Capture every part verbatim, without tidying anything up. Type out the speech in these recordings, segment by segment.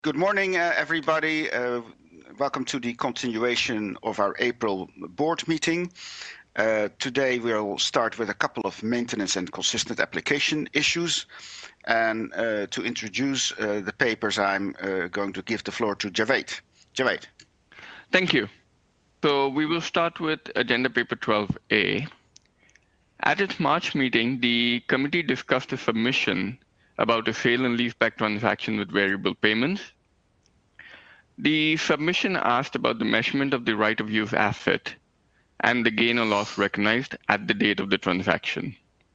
Good morning, uh, everybody. Uh, welcome to the continuation of our April board meeting. Uh, today we'll start with a couple of maintenance and consistent application issues. And uh, to introduce uh, the papers, I'm uh, going to give the floor to Javed. Javed. Thank you. So we will start with Agenda Paper twelve A. At its March meeting, the committee discussed a submission about a sale and leaseback transaction with variable payments. The submission asked about the measurement of the right of use asset and the gain or loss recognized at the date of the transaction.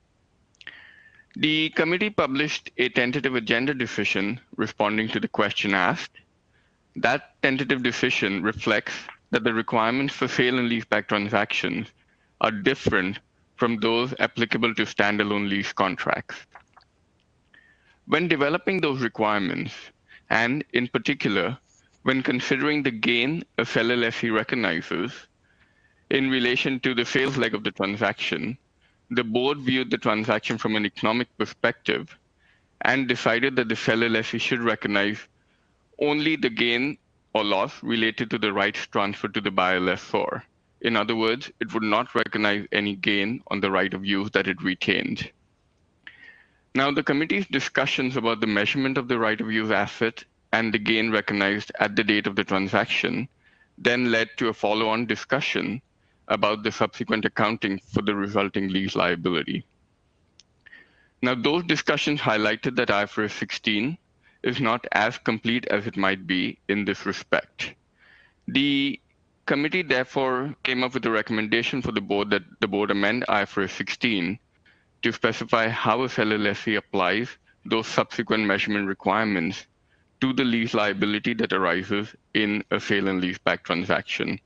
The committee published a tentative agenda decision responding to the question asked. That tentative decision reflects that the requirements for sale and leaseback transactions are different from those applicable to standalone lease contracts. When developing those requirements, and in particular, when considering the gain a seller lessee recognizes in relation to the sales leg of the transaction, the board viewed the transaction from an economic perspective and decided that the seller lessee should recognize only the gain or loss related to the rights transferred to the buyer lessor. In other words, it would not recognize any gain on the right of use that it retained. Now, the committee's discussions about the measurement of the right of use asset and the gain recognized at the date of the transaction then led to a follow-on discussion about the subsequent accounting for the resulting lease liability. Now, those discussions highlighted that I F R S sixteen is not as complete as it might be in this respect. The committee therefore came up with a recommendation for the board that the board amend I F R S sixteen to specify how a seller lessee applies those subsequent measurement requirements to the lease liability that arises in a sale and leaseback transaction.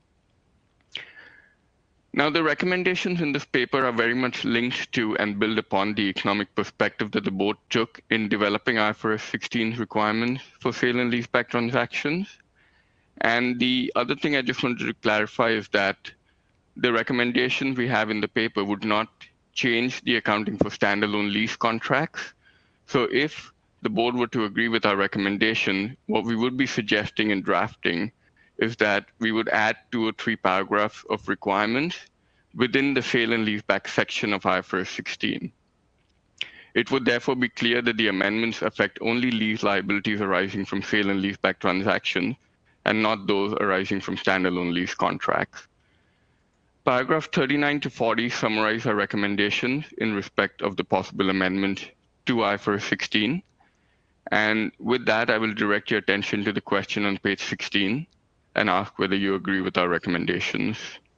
Now, the recommendations in this paper are very much linked to and build upon the economic perspective that the board took in developing I F R S sixteen's requirements for sale and leaseback transactions. And the other thing I just wanted to clarify is that the recommendations we have in the paper would not change the accounting for standalone lease contracts. So if the board were to agree with our recommendation, what we would be suggesting in drafting is that we would add two or three paragraphs of requirements within the sale and leaseback section of I F R S sixteen. It would therefore be clear that the amendments affect only lease liabilities arising from sale and leaseback transactions and not those arising from standalone lease contracts. Paragraph thirty-nine to forty summarize our recommendations in respect of the possible amendment to I F R S sixteen. And with that, I will direct your attention to the question on page sixteen and ask whether you agree with our recommendations.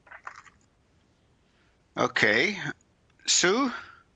Okay. Sue?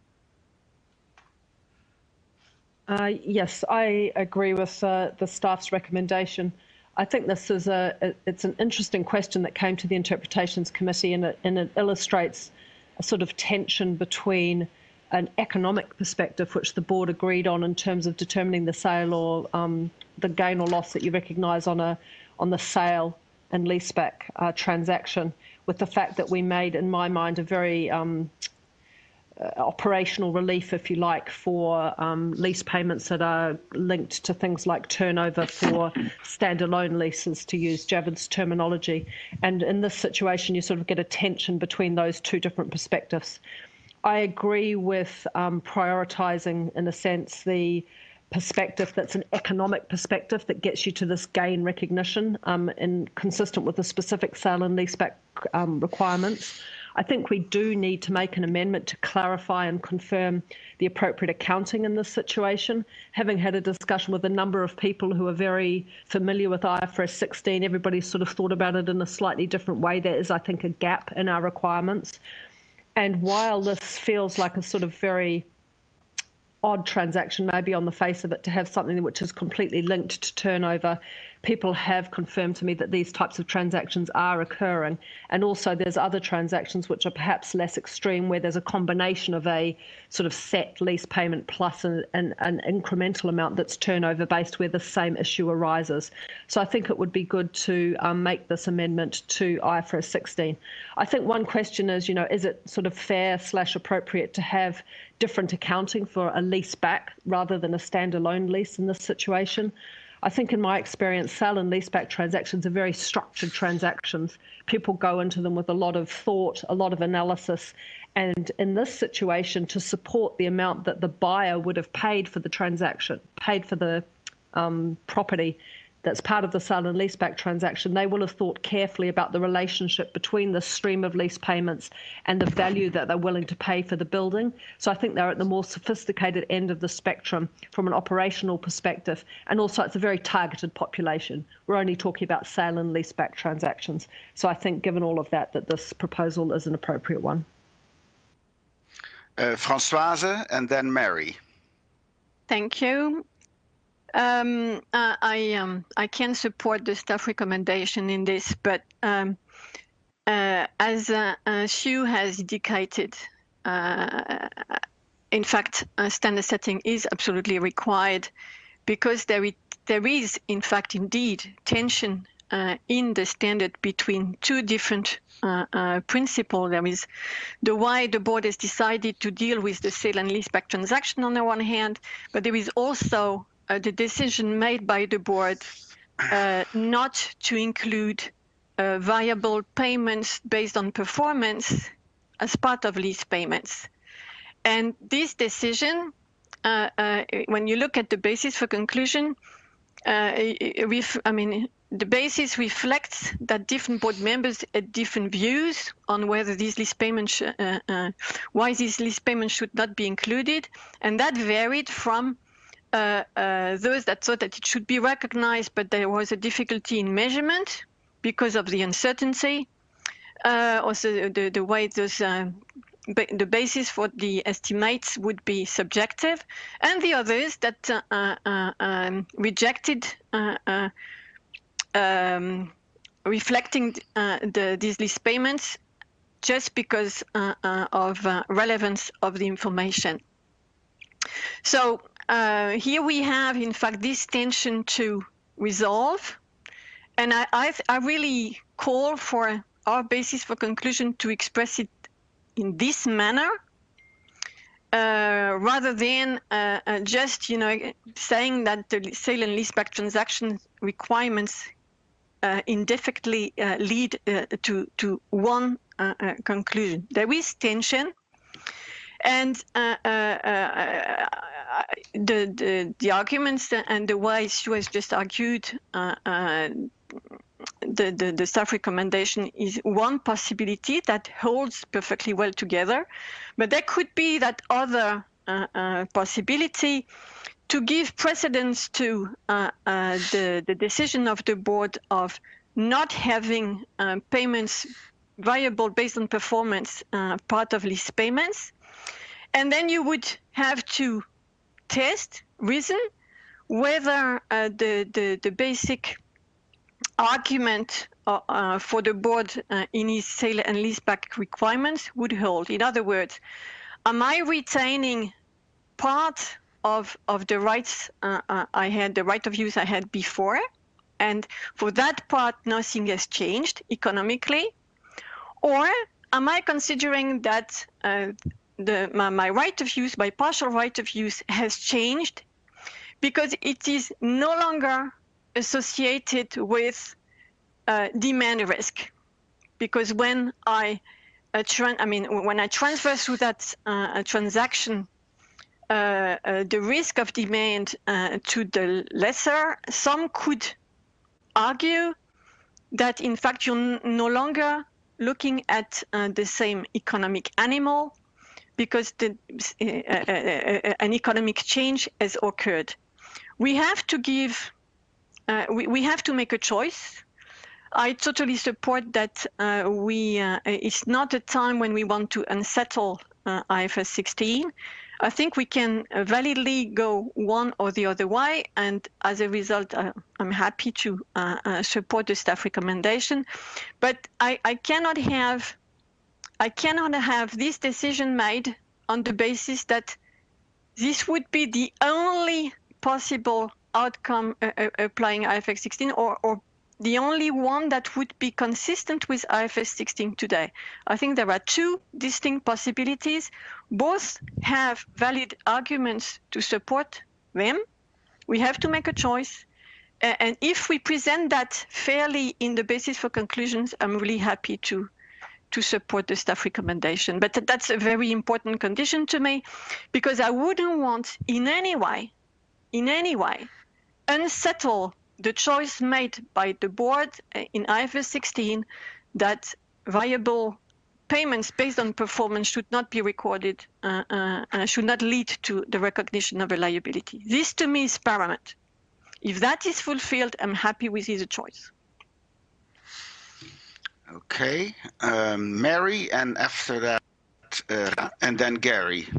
Uh, yes, I agree with uh, the staff's recommendation. I think this is a, it's an interesting question that came to the Interpretations Committee, and it, and it illustrates a sort of tension between an economic perspective, which the board agreed on in terms of determining the sale or um, the gain or loss that you recognise on a on the sale and leaseback uh, transaction, with the fact that we made, in my mind, a very um, uh, operational relief, if you like, for um, lease payments that are linked to things like turnover for standalone leases, to use Javed's terminology. And in this situation, you sort of get a tension between those two different perspectives. I agree with um, prioritising, in a sense, the perspective that's an economic perspective that gets you to this gain recognition um, and consistent with the specific sale and leaseback um, requirements. I think we do need to make an amendment to clarify and confirm the appropriate accounting in this situation. Having had a discussion with a number of people who are very familiar with I F R S sixteen, everybody's sort of thought about it in a slightly different way. There is, I think, a gap in our requirements. And while this feels like a sort of very odd transaction, maybe on the face of it, to have something which is completely linked to turnover, people have confirmed to me that these types of transactions are occurring. And also there's other transactions which are perhaps less extreme, where there's a combination of a sort of set lease payment plus an, an, an incremental amount that's turnover based, where the same issue arises. So I think it would be good to um, make this amendment to I F R S sixteen. I think one question is, you know, is it sort of fair slash appropriate to have different accounting for a lease back rather than a standalone lease in this situation? I think in my experience, sale and leaseback transactions are very structured transactions. People go into them with a lot of thought, a lot of analysis. And in this situation, to support the amount that the buyer would have paid for the transaction, paid for the um, property that's part of the sale and leaseback transaction, they will have thought carefully about the relationship between the stream of lease payments and the value that they're willing to pay for the building. So I think they're at the more sophisticated end of the spectrum from an operational perspective. And also it's a very targeted population. We're only talking about sale and leaseback transactions. So I think given all of that, that this proposal is an appropriate one. Uh, Françoise and then Mary. Thank you. Um, uh, I um, I can support the staff recommendation in this, but um, uh, as uh, uh, Sue has indicated, uh, in fact, uh, standard setting is absolutely required because there is, there is in fact, indeed, tension uh, in the standard between two different uh, uh, principles. There is the way the board has decided to deal with the sale and leaseback transaction on the one hand, but there is also Uh, the decision made by the board uh, not to include uh, variable payments based on performance as part of lease payments. And this decision, uh, uh, when you look at the basis for conclusion, uh, ref I mean, the basis reflects that different board members had different views on whether these lease payments, uh, uh, why these lease payments should not be included, and that varied from Uh, uh, those that thought that it should be recognized, but there was a difficulty in measurement because of the uncertainty. Uh, also, the, the way those, uh, ba the basis for the estimates would be subjective, and the others that uh, uh, um, rejected uh, uh, um, reflecting uh, the, these lease payments just because uh, uh, of uh, relevance of the information. So uh, here we have, in fact, this tension to resolve. And I, I, I really call for our basis for conclusion to express it in this manner, uh, rather than uh, uh, just, you know, saying that the sale and leaseback transaction requirements uh, indefinitely uh, lead uh, to, to one uh, uh, conclusion. There is tension. And uh, uh, uh, the, the the arguments and the way Sue has just argued, uh, uh, the, the the staff recommendation is one possibility that holds perfectly well together, but there could be that other uh, uh, possibility to give precedence to uh, uh, the the decision of the board of not having uh, payments variable based on performance uh, part of lease payments. And then you would have to test, reason, whether uh, the, the, the basic argument uh, uh, for the board uh, in its sale and leaseback requirements would hold. In other words, am I retaining part of, of the rights uh, uh, I had, the right of use I had before? And for that part, nothing has changed economically? Or am I considering that uh, The, my, my right of use, my partial right of use has changed because it is no longer associated with uh, demand risk? Because when I, uh, tran I mean, when I transfer through that uh, transaction, uh, uh, the risk of demand uh, to the lessor, some could argue that in fact you're no longer looking at uh, the same economic animal, because the, uh, uh, uh, an economic change has occurred. We have to give, uh, we, we have to make a choice. I totally support that uh, we, uh, it's not a time when we want to unsettle uh, I F R S sixteen. I think we can validly go one or the other way, and as a result, uh, I'm happy to uh, uh, support the staff recommendation. But I, I cannot have I cannot have this decision made on the basis that this would be the only possible outcome uh, uh, applying I F R S sixteen, or, or the only one that would be consistent with I F R S sixteen today. I think there are two distinct possibilities. Both have valid arguments to support them. We have to make a choice. and if we present that fairly in the basis for conclusions, I'm really happy to to support the staff recommendation. But that's a very important condition to me, because I wouldn't want in any way, in any way, unsettle the choice made by the board in I F R S sixteen that variable payments based on performance should not be recorded, uh, uh, uh, should not lead to the recognition of a liability. This to me is paramount. If that is fulfilled, I'm happy with either choice. Okay, um, Mary, and after that, uh, and then Gary.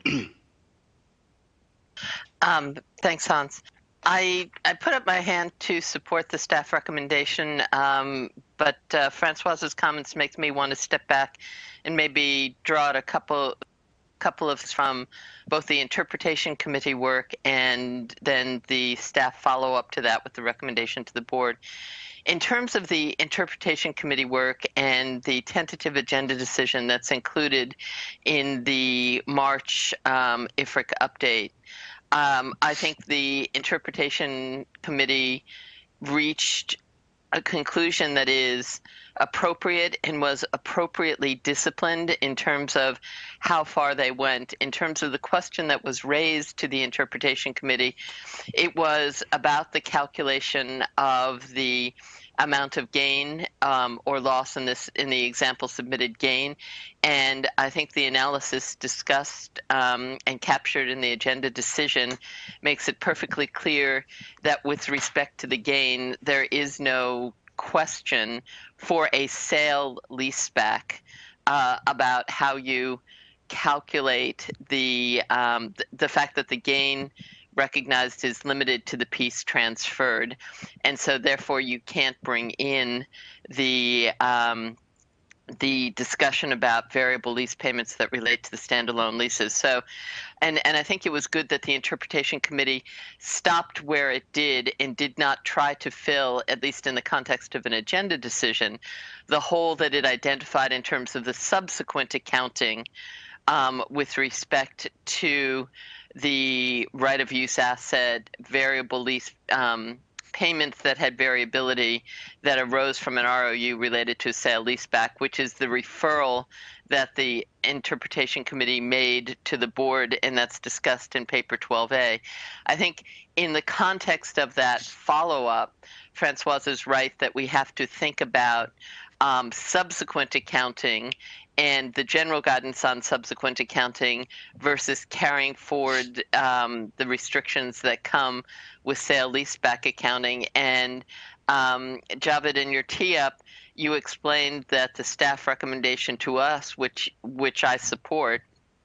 um, thanks, Hans. I, I put up my hand to support the staff recommendation, um, but uh, Francoise's comments make me want to step back and maybe draw out a couple couple of from both the interpretation committee work and then the staff follow up to that with the recommendation to the board. In terms of the interpretation committee work and the tentative agenda decision that's included in the March um, I F R I C update, um, I think the interpretation committee reached a conclusion that is appropriate and was appropriately disciplined in terms of how far they went. In terms of the question that was raised to the interpretation committee, it was about the calculation of the amount of gain um, or loss in this in the example submitted gain, and I think the analysis discussed um, and captured in the agenda decision makes it perfectly clear that with respect to the gain, there is no question for a sale leaseback uh, about how you calculate the um, th the fact that the gain recognized is limited to the piece transferred, and so therefore you can't bring in the um, the discussion about variable lease payments that relate to the standalone leases. So, and and I think it was good that the interpretation committee stopped where it did and did not try to fill, at least in the context of an agenda decision, the hole that it identified in terms of the subsequent accounting um, with respect to the right of use asset, variable lease um, payments that had variability that arose from an R O U related to a sale leaseback, which is the referral that the interpretation committee made to the board, and that's discussed in paper twelve A. I think in the context of that follow-up, Francoise is right that we have to think about um, subsequent accounting and the general guidance on subsequent accounting versus carrying forward um, the restrictions that come with sale leaseback accounting. And um, Javed, in your tee-up, you explained that the staff recommendation to us, which which I support,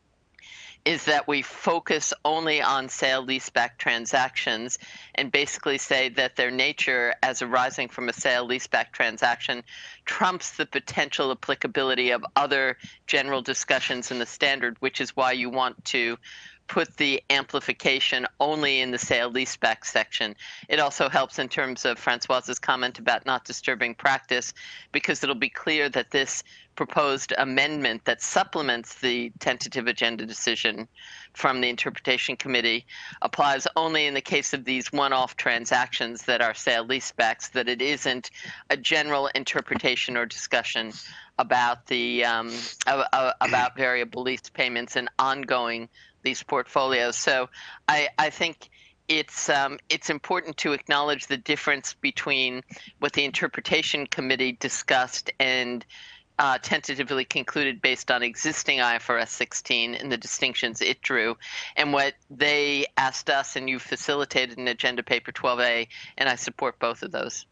is that we focus only on sale leaseback transactions and basically say that their nature as arising from a sale leaseback transaction trumps the potential applicability of other general discussions in the standard, which is why you want to put the amplification only in the sale leaseback section. It also helps in terms of Francoise's comment about not disturbing practice, because it'll be clear that this proposed amendment that supplements the tentative agenda decision from the interpretation committee applies only in the case of these one-off transactions that are sale leasebacks, that it isn't a general interpretation or discussion about the um, uh, about variable lease payments and ongoing lease portfolios. So I, I think it's um, it's important to acknowledge the difference between what the interpretation committee discussed and Uh, tentatively concluded based on existing I F R S sixteen and the distinctions it drew, and what they asked us, and you facilitated in Agenda Paper twelve A, and I support both of those.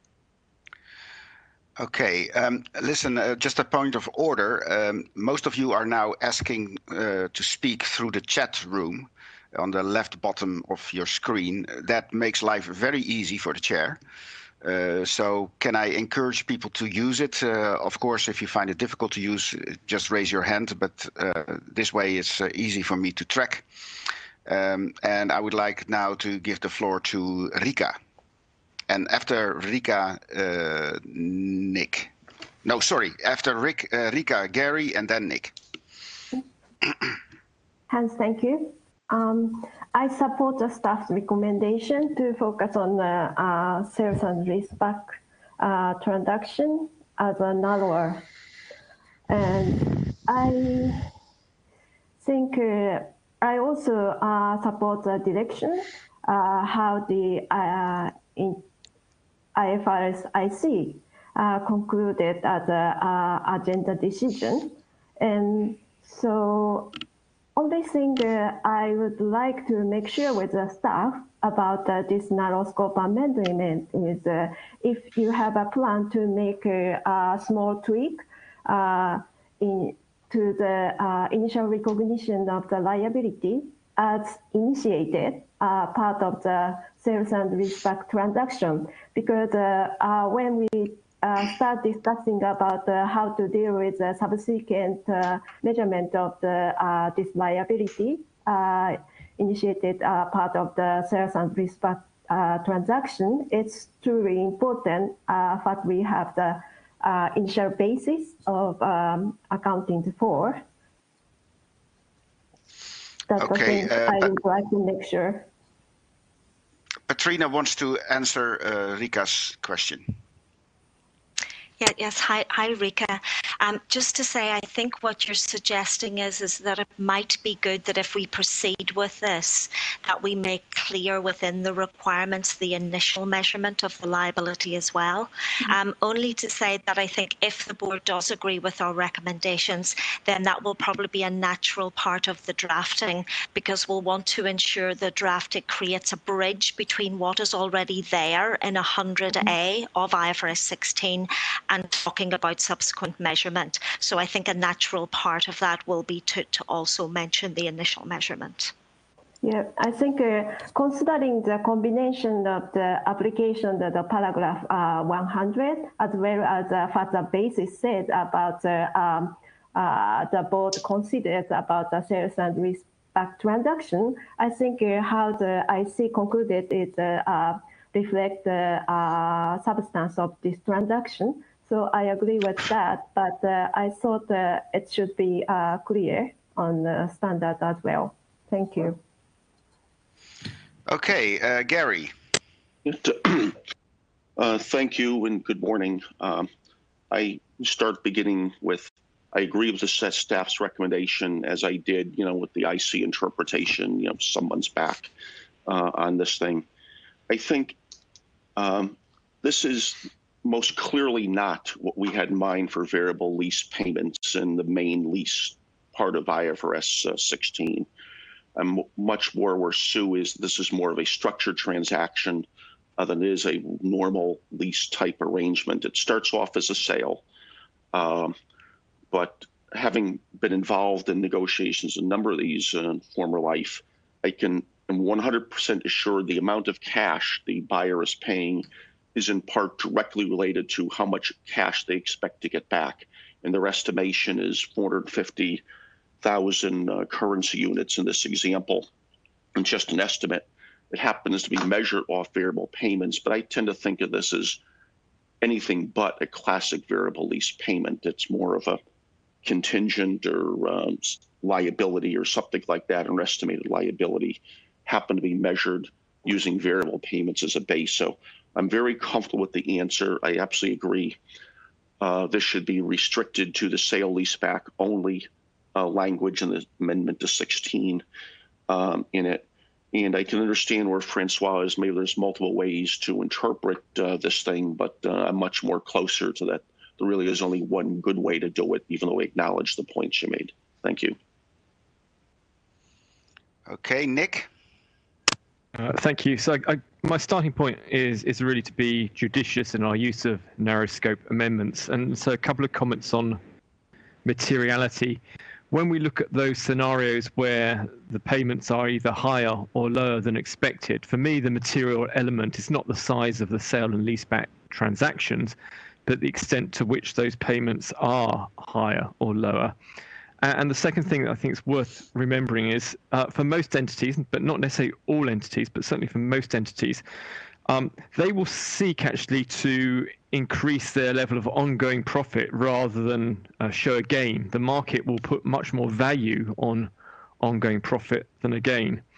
Okay, um, listen, uh, just a point of order. Um, most of you are now asking uh, to speak through the chat room on the left bottom of your screen. That makes life very easy for the chair. Uh, so can I encourage people to use it? Uh, of course, if you find it difficult to use, just raise your hand, but uh, this way it's uh, easy for me to track. Um, and I would like now to give the floor to Rika. And after Rika, uh, Nick. No, sorry, after Rick, uh, Rika, Gary, and then Nick. Hans, thank you. Um, I support the staff's recommendation to focus on the uh, sales and leaseback uh, transaction as a narrower. And I think uh, I also uh, support the direction uh, how the uh, in I F R S I C uh, concluded as a uh, agenda decision. And so only thing uh, I would like to make sure with the staff about uh, this narrow scope amendment is uh, if you have a plan to make a, a small tweak uh, in, to the uh, initial recognition of the liability as initiated uh, part of the sales and leaseback transaction, because uh, uh, when we Uh, start discussing about uh, how to deal with the subsequent uh, measurement of the uh, this liability uh, initiated uh, part of the sales and leaseback uh, transaction. It's truly important uh, that we have the uh, initial basis of um, accounting for. That's Okay, the thing uh, I would like to make sure. Patrina wants to answer uh, Rika's question. Yeah, yes. Hi, hi, Rika. Um, just to say, I think what you're suggesting is, is that it might be good that if we proceed with this, that we make clear within the requirements the initial measurement of the liability as well. Mm-hmm. Um, only to say that I think if the board does agree with our recommendations, then that will probably be a natural part of the drafting, because we'll want to ensure the draft it creates a bridge between what is already there in one hundred A of I F R S sixteen and talking about subsequent measurement. So I think a natural part of that will be to, to also mention the initial measurement. Yeah, I think uh, considering the combination of the application of the paragraph uh, one hundred, as well as uh, what the basis said about the, um, uh, the board considers about the sales and leaseback transaction, I think uh, how the I C concluded it uh, uh, reflect the uh, substance of this transaction. So I agree with that, but uh, I thought uh, it should be uh, clear on the standard as well. Thank you. Okay, uh, Gary. Uh, thank you and good morning. Um, I start beginning with, I agree with the staff's recommendation, as I did, you know, with the I C interpretation, you know, some months back uh, on this thing. I think um, this is most clearly not what we had in mind for variable lease payments in the main lease part of I F R S uh, sixteen. And much more where Sue is, this is more of a structured transaction uh, than it is a normal lease type arrangement. It starts off as a sale, um, but having been involved in negotiations, a number of these uh, in former life, I can am one hundred percent assured the amount of cash the buyer is paying is in part directly related to how much cash they expect to get back. And their estimation is four hundred fifty thousand uh, currency units in this example, and just an estimate. It happens to be measured off variable payments, but I tend to think of this as anything but a classic variable lease payment. It's more of a contingent or um, liability or something like that, or estimated liability, happen to be measured using variable payments as a base. So I'm very comfortable with the answer. I absolutely agree. Uh, this should be restricted to the sale leaseback only uh, language in the amendment to sixteen um, in it. And I can understand where Francois is. Maybe there's multiple ways to interpret uh, this thing, but uh, I'm much more closer to that. There really is only one good way to do it, even though we acknowledge the points you made. Thank you. Okay, Nick. Uh, thank you. So I, my starting point is is really to be judicious in our use of narrow scope amendments. And so a couple of comments on materiality. When we look at those scenarios where the payments are either higher or lower than expected, for me, the material element is not the size of the sale and leaseback transactions, but the extent to which those payments are higher or lower. And the second thing that I think is worth remembering is uh, for most entities, but not necessarily all entities, but certainly for most entities, um, they will seek actually to increase their level of ongoing profit rather than uh, show a gain. The market will put much more value on ongoing profit than a gain.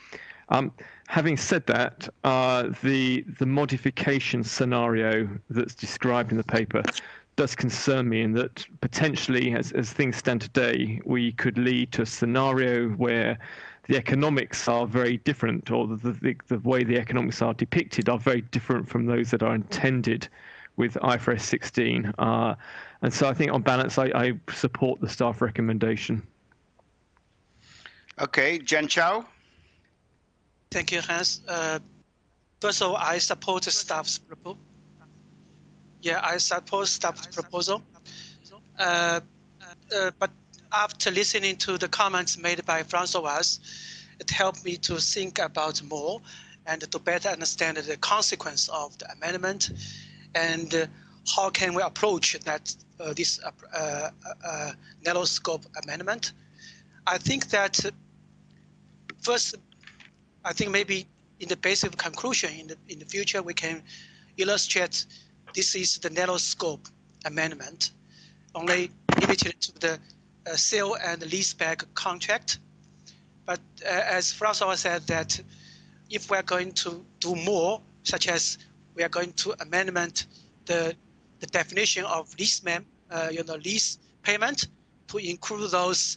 Um, having said that, uh, the the modification scenario that's described in the paper does concern me in that potentially, as, as things stand today, we could lead to a scenario where the economics are very different, or the, the, the way the economics are depicted are very different from those that are intended with I F R S sixteen. Uh, and so I think on balance, I, I support the staff recommendation. Okay, Jen Chow. Thank you, Hans. Uh, first of all, I support the staff's proposal. Yeah, I support staff's proposal. Uh, uh, but after listening to the comments made by Francois, it helped me to think about more and to better understand the consequence of the amendment and uh, how can we approach that uh, this uh, uh, uh, narrow scope amendment. I think that uh, first, I think maybe in the basic conclusion in the in the future we can illustrate this is the narrow scope amendment, only limited to the uh, sale and leaseback contract. But uh, as Francois said, that if we're going to do more, such as we are going to amendment the the definition of lease mem, uh, you know, lease payment to include those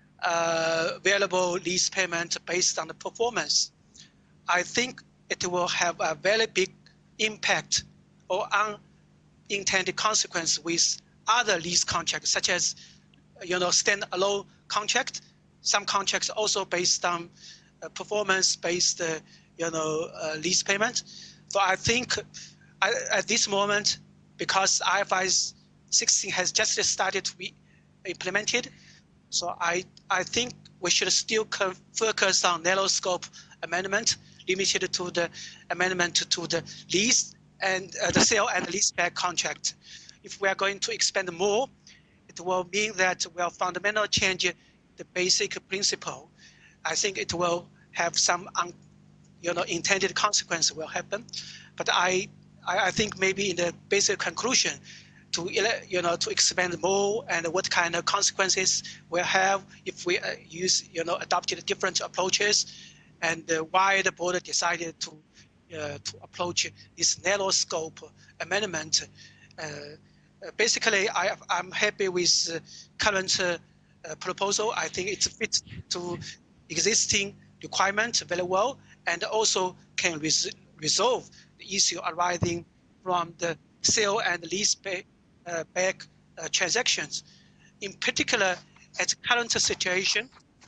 uh, variable lease payment based on the performance, I think it will have a very big impact or unintended consequence with other lease contracts, such as, you know, standalone contract. Some contracts also based on uh, performance-based, uh, you know, uh, lease payment. So I think I, at this moment, because I F R S sixteen has just started to be implemented, so I I think we should still focus on narrow scope amendment, limited to the amendment to the lease and uh, the sale and leaseback contract. If we are going to expand more, it will mean that we'll fundamentally change the basic principle. I think it will have some, un, you know, intended consequence will happen. But I, I, I think maybe in the basic conclusion, to you know to expand more and what kind of consequences we'll have if we uh, use you know adopted different approaches, and uh, why the board decided to uh, to approach this narrow scope amendment. Uh, basically, I I'm happy with uh, current uh, uh, proposal. I think it fits to existing requirements very well, and also can res resolve the issue arising from the sale and lease pay, uh, back uh, transactions. In particular, at the current situation,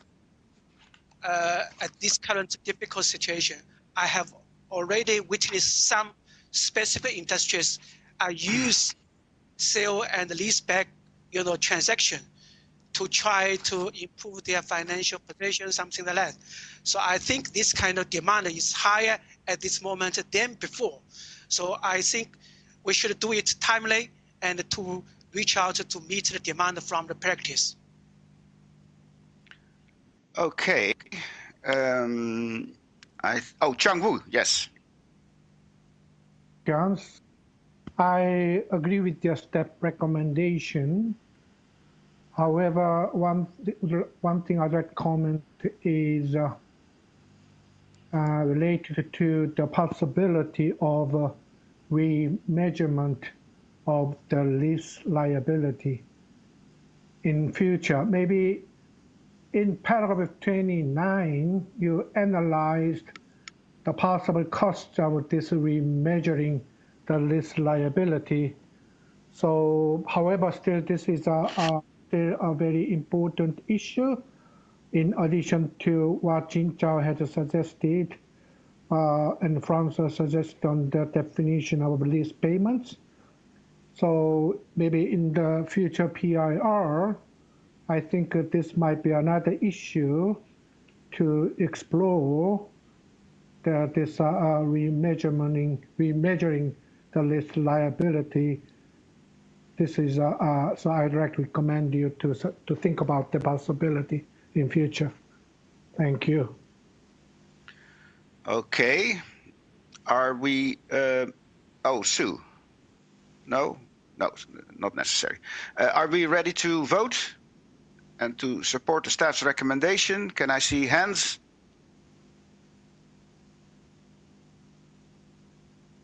uh, at this current difficult situation, I have already witnessed some specific industries are use sale and lease back, you know, transaction to try to improve their financial position, something like that. So I think this kind of demand is higher at this moment than before. So I think we should do it timely and to reach out to meet the demand from the practice. Okay. Um, I oh, Chang-Woo, yes. Johns, I agree with your step recommendation. However, one one thing I'd like to comment is uh, uh, related to the possibility of uh, remeasurement of the lease liability in future. Maybe in paragraph twenty-nine, you analyzed the possible costs of this remeasuring the lease liability. So, however, still this is a, a still a very important issue. In addition to what Jin Chao had suggested, uh, and Francois suggested on the definition of lease payments. So maybe in the future P I R, I think that this might be another issue to explore. The, this uh, remeasuring, remeasuring the lease liability. This is uh, uh, so I'd like to recommend you to to think about the possibility in future. Thank you. Okay. Are we? Uh, oh, Sue. No, no, not necessary. Uh, are we ready to vote and to support the staff's recommendation? Can I see hands?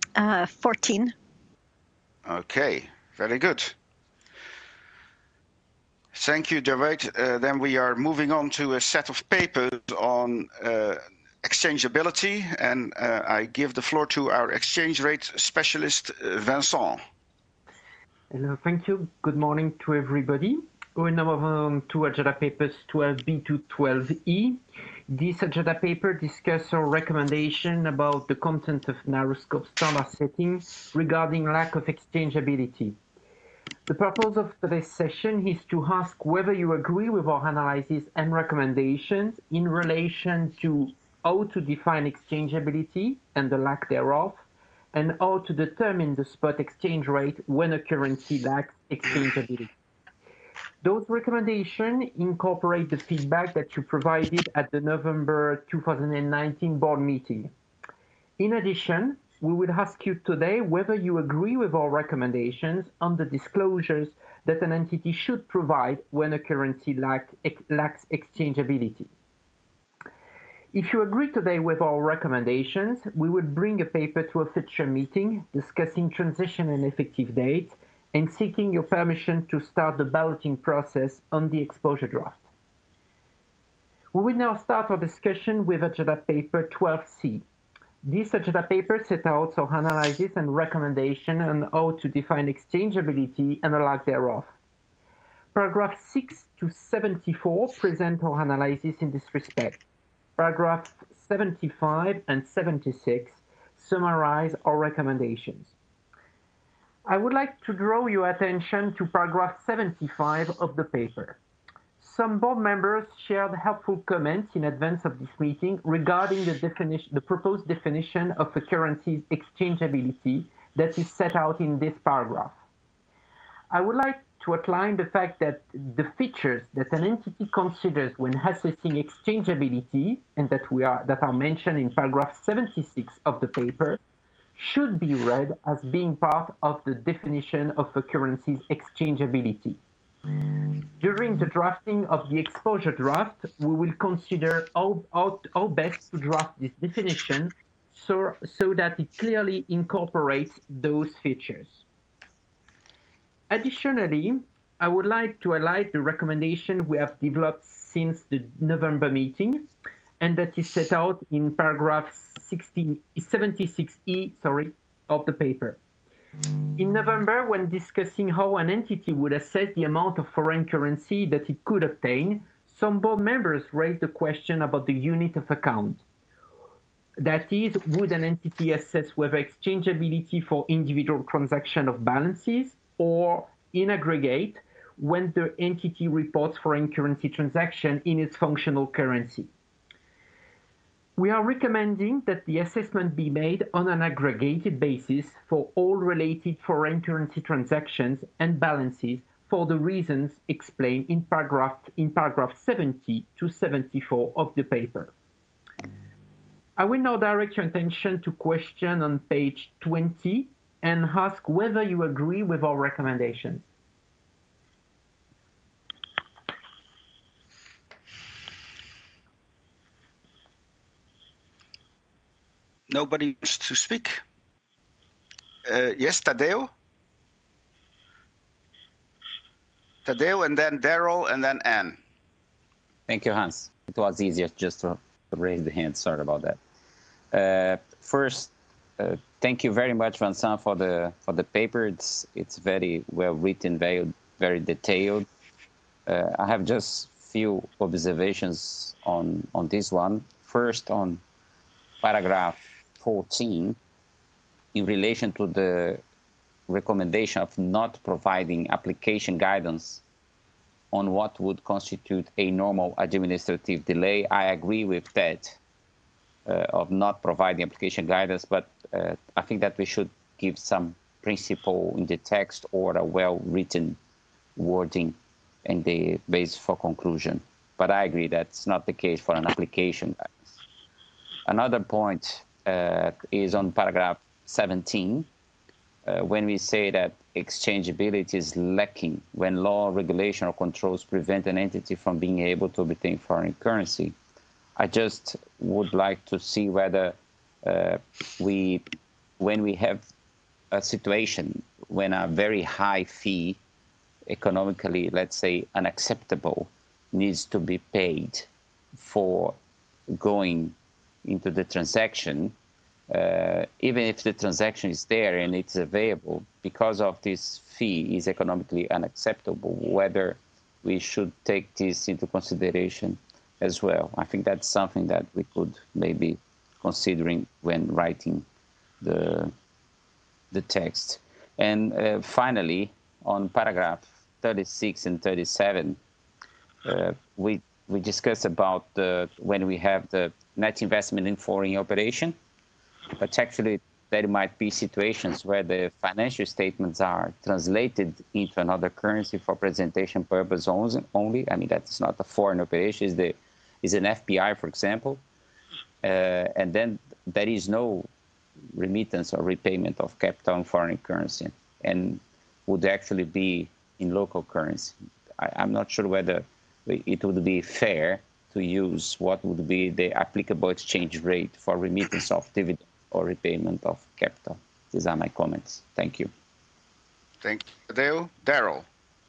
Uh, fourteen. Okay, very good. Thank you, David. Uh, then we are moving on to a set of papers on uh, exchangeability, and uh, I give the floor to our exchange rate specialist, uh, Vincent. Hello, thank you. Good morning to everybody. We now move on to agenda papers twelve B to twelve E. This agenda paper discusses our recommendation about the content of narrow scope standard setting regarding lack of exchangeability. The purpose of today's session is to ask whether you agree with our analysis and recommendations in relation to how to define exchangeability and the lack thereof, and how to determine the spot exchange rate when a currency lacks exchangeability. Those recommendations incorporate the feedback that you provided at the November two thousand nineteen board meeting. In addition, we will ask you today whether you agree with our recommendations on the disclosures that an entity should provide when a currency lack, lacks exchangeability. If you agree today with our recommendations, we will bring a paper to a future meeting discussing transition and effective date and seeking your permission to start the balloting process on the exposure draft. We will now start our discussion with agenda paper twelve C. This agenda paper sets out our analysis and recommendation on how to define exchangeability and the lack thereof. Paragraph six to seventy-four present our analysis in this respect. Paragraph seventy-five and seventy-six summarize our recommendations. I would like to draw your attention to paragraph seventy-five of the paper. Some board members shared helpful comments in advance of this meeting regarding the, definition, the proposed definition of a currency's exchangeability that is set out in this paragraph. I would like to outline the fact that the features that an entity considers when assessing exchangeability, and that, we are, that are mentioned in paragraph seventy-six of the paper, should be read as being part of the definition of a currency's exchangeability. During the drafting of the exposure draft, we will consider how, how, how best to draft this definition so, so that it clearly incorporates those features. Additionally, I would like to highlight the recommendation we have developed since the November meeting, and that is set out in paragraph seventy-six E sorry, of the paper. In November, when discussing how an entity would assess the amount of foreign currency that it could obtain, some board members raised the question about the unit of account. That is, would an entity assess whether exchangeability for individual transaction of balances or in aggregate when the entity reports foreign currency transaction in its functional currency? We are recommending that the assessment be made on an aggregated basis for all related foreign currency transactions and balances for the reasons explained in paragraph, in paragraph seventy to seventy-four of the paper. I will now direct your attention to question on page twenty and ask whether you agree with our recommendations. Nobody wants to speak? Uh, yes, Tadeo? Tadeo, and then Daryl, and then Anne. Thank you, Hans. It was easier just to, to raise the hand. Sorry about that. Uh, first, uh, thank you very much, Vincent, for the for the paper. It's it's very well written, very very detailed. Uh, I have just few observations on on this one. First, on paragraph fourteen, in relation to the recommendation of not providing application guidance on what would constitute a normal administrative delay. I agree with that, uh, of not providing application guidance, but uh, I think that we should give some principle in the text or a well-written wording in the base for conclusion. But I agree that's not the case for an application guidance. Another point uh, is on paragraph seventeen, uh, when we say that exchangeability is lacking when law, regulation, or controls prevent an entity from being able to obtain foreign currency. I just would like to see whether uh, we when we have a situation when a very high fee, economically, let's say, unacceptable, needs to be paid for going into the transaction, uh, even if the transaction is there and it's available, because of this fee is economically unacceptable, whether we should take this into consideration as well. I think that's something that we could maybe considering when writing the, the text. And uh, finally, on paragraph thirty-six and thirty-seven, uh, we we discussed about the, when we have the net investment in foreign operation, but actually there might be situations where the financial statements are translated into another currency for presentation purpose only. I mean, that's not a foreign operation, is the is an F P I, for example, uh, and then there is no remittance or repayment of capital in foreign currency, and would actually be in local currency. I, I'm not sure whether it would be fair to use what would be the applicable exchange rate for remittance of dividend or repayment of capital. These are my comments. Thank you. Thank you, Tadeu. Daryl.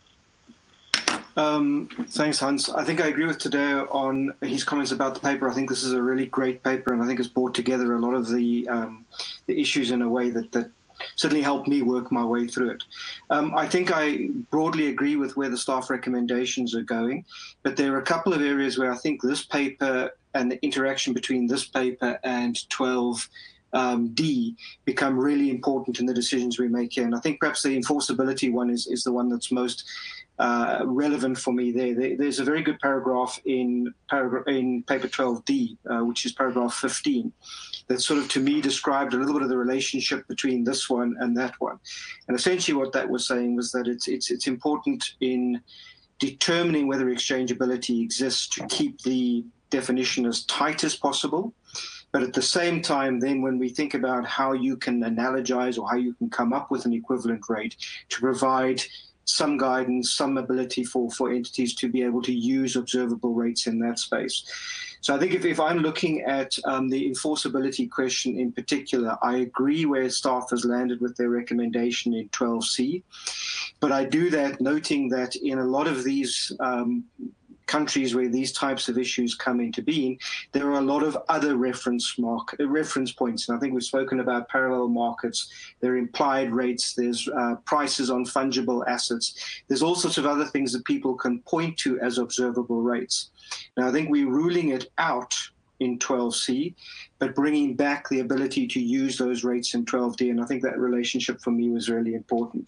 Um, thanks, Hans. I think I agree with Tadeu on his comments about the paper. I think this is a really great paper, and I think it's brought together a lot of the um, the issues in a way that, that certainly helped me work my way through it. Um, I think I broadly agree with where the staff recommendations are going, but there are a couple of areas where I think this paper and the interaction between this paper and twelve Um, D become really important in the decisions we make here. And I think perhaps the enforceability one is, is the one that's most uh, relevant for me there. there. There's a very good paragraph in, paragraph, in paper twelve D, uh, which is paragraph fifteen, that sort of to me described a little bit of the relationship between this one and that one. And essentially what that was saying was that it's, it's, it's important in determining whether exchangeability exists to keep the definition as tight as possible. But at the same time, then when we think about how you can analogize or how you can come up with an equivalent rate to provide some guidance, some ability for, for entities to be able to use observable rates in that space. So I think if, if I'm looking at um, the enforceability question in particular, I agree where staff has landed with their recommendation in twelve C. But I do that noting that in a lot of these um, countries where these types of issues come into being, there are a lot of other reference mark, reference points. And I think we've spoken about parallel markets, there are implied rates, there's uh, prices on fungible assets. There's all sorts of other things that people can point to as observable rates. Now, I think we're ruling it out in twelve C, but bringing back the ability to use those rates in twelve D. And I think that relationship for me was really important.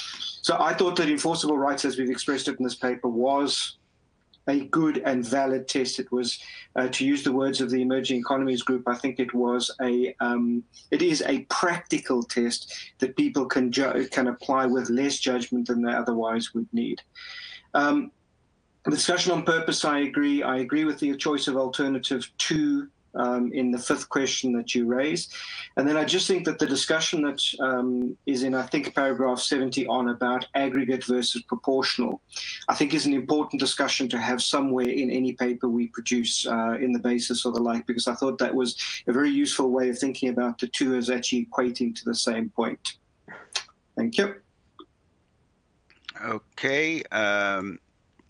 So I thought that enforceable rights, as we've expressed it in this paper, was a good and valid test. It was, uh, to use the words of the Emerging Economies Group, I think it was a, um, it is a practical test that people can ju can apply with less judgment than they otherwise would need. Um, the discussion on purpose, I agree. I agree with the choice of alternative two um, in the fifth question that you raised. And then I just think that the discussion that um, is in, I think, paragraph seventy on about aggregate versus proportional, I think is an important discussion to have somewhere in any paper we produce uh, in the basis or the like, because I thought that was a very useful way of thinking about the two as actually equating to the same point. Thank you. Okay. Um,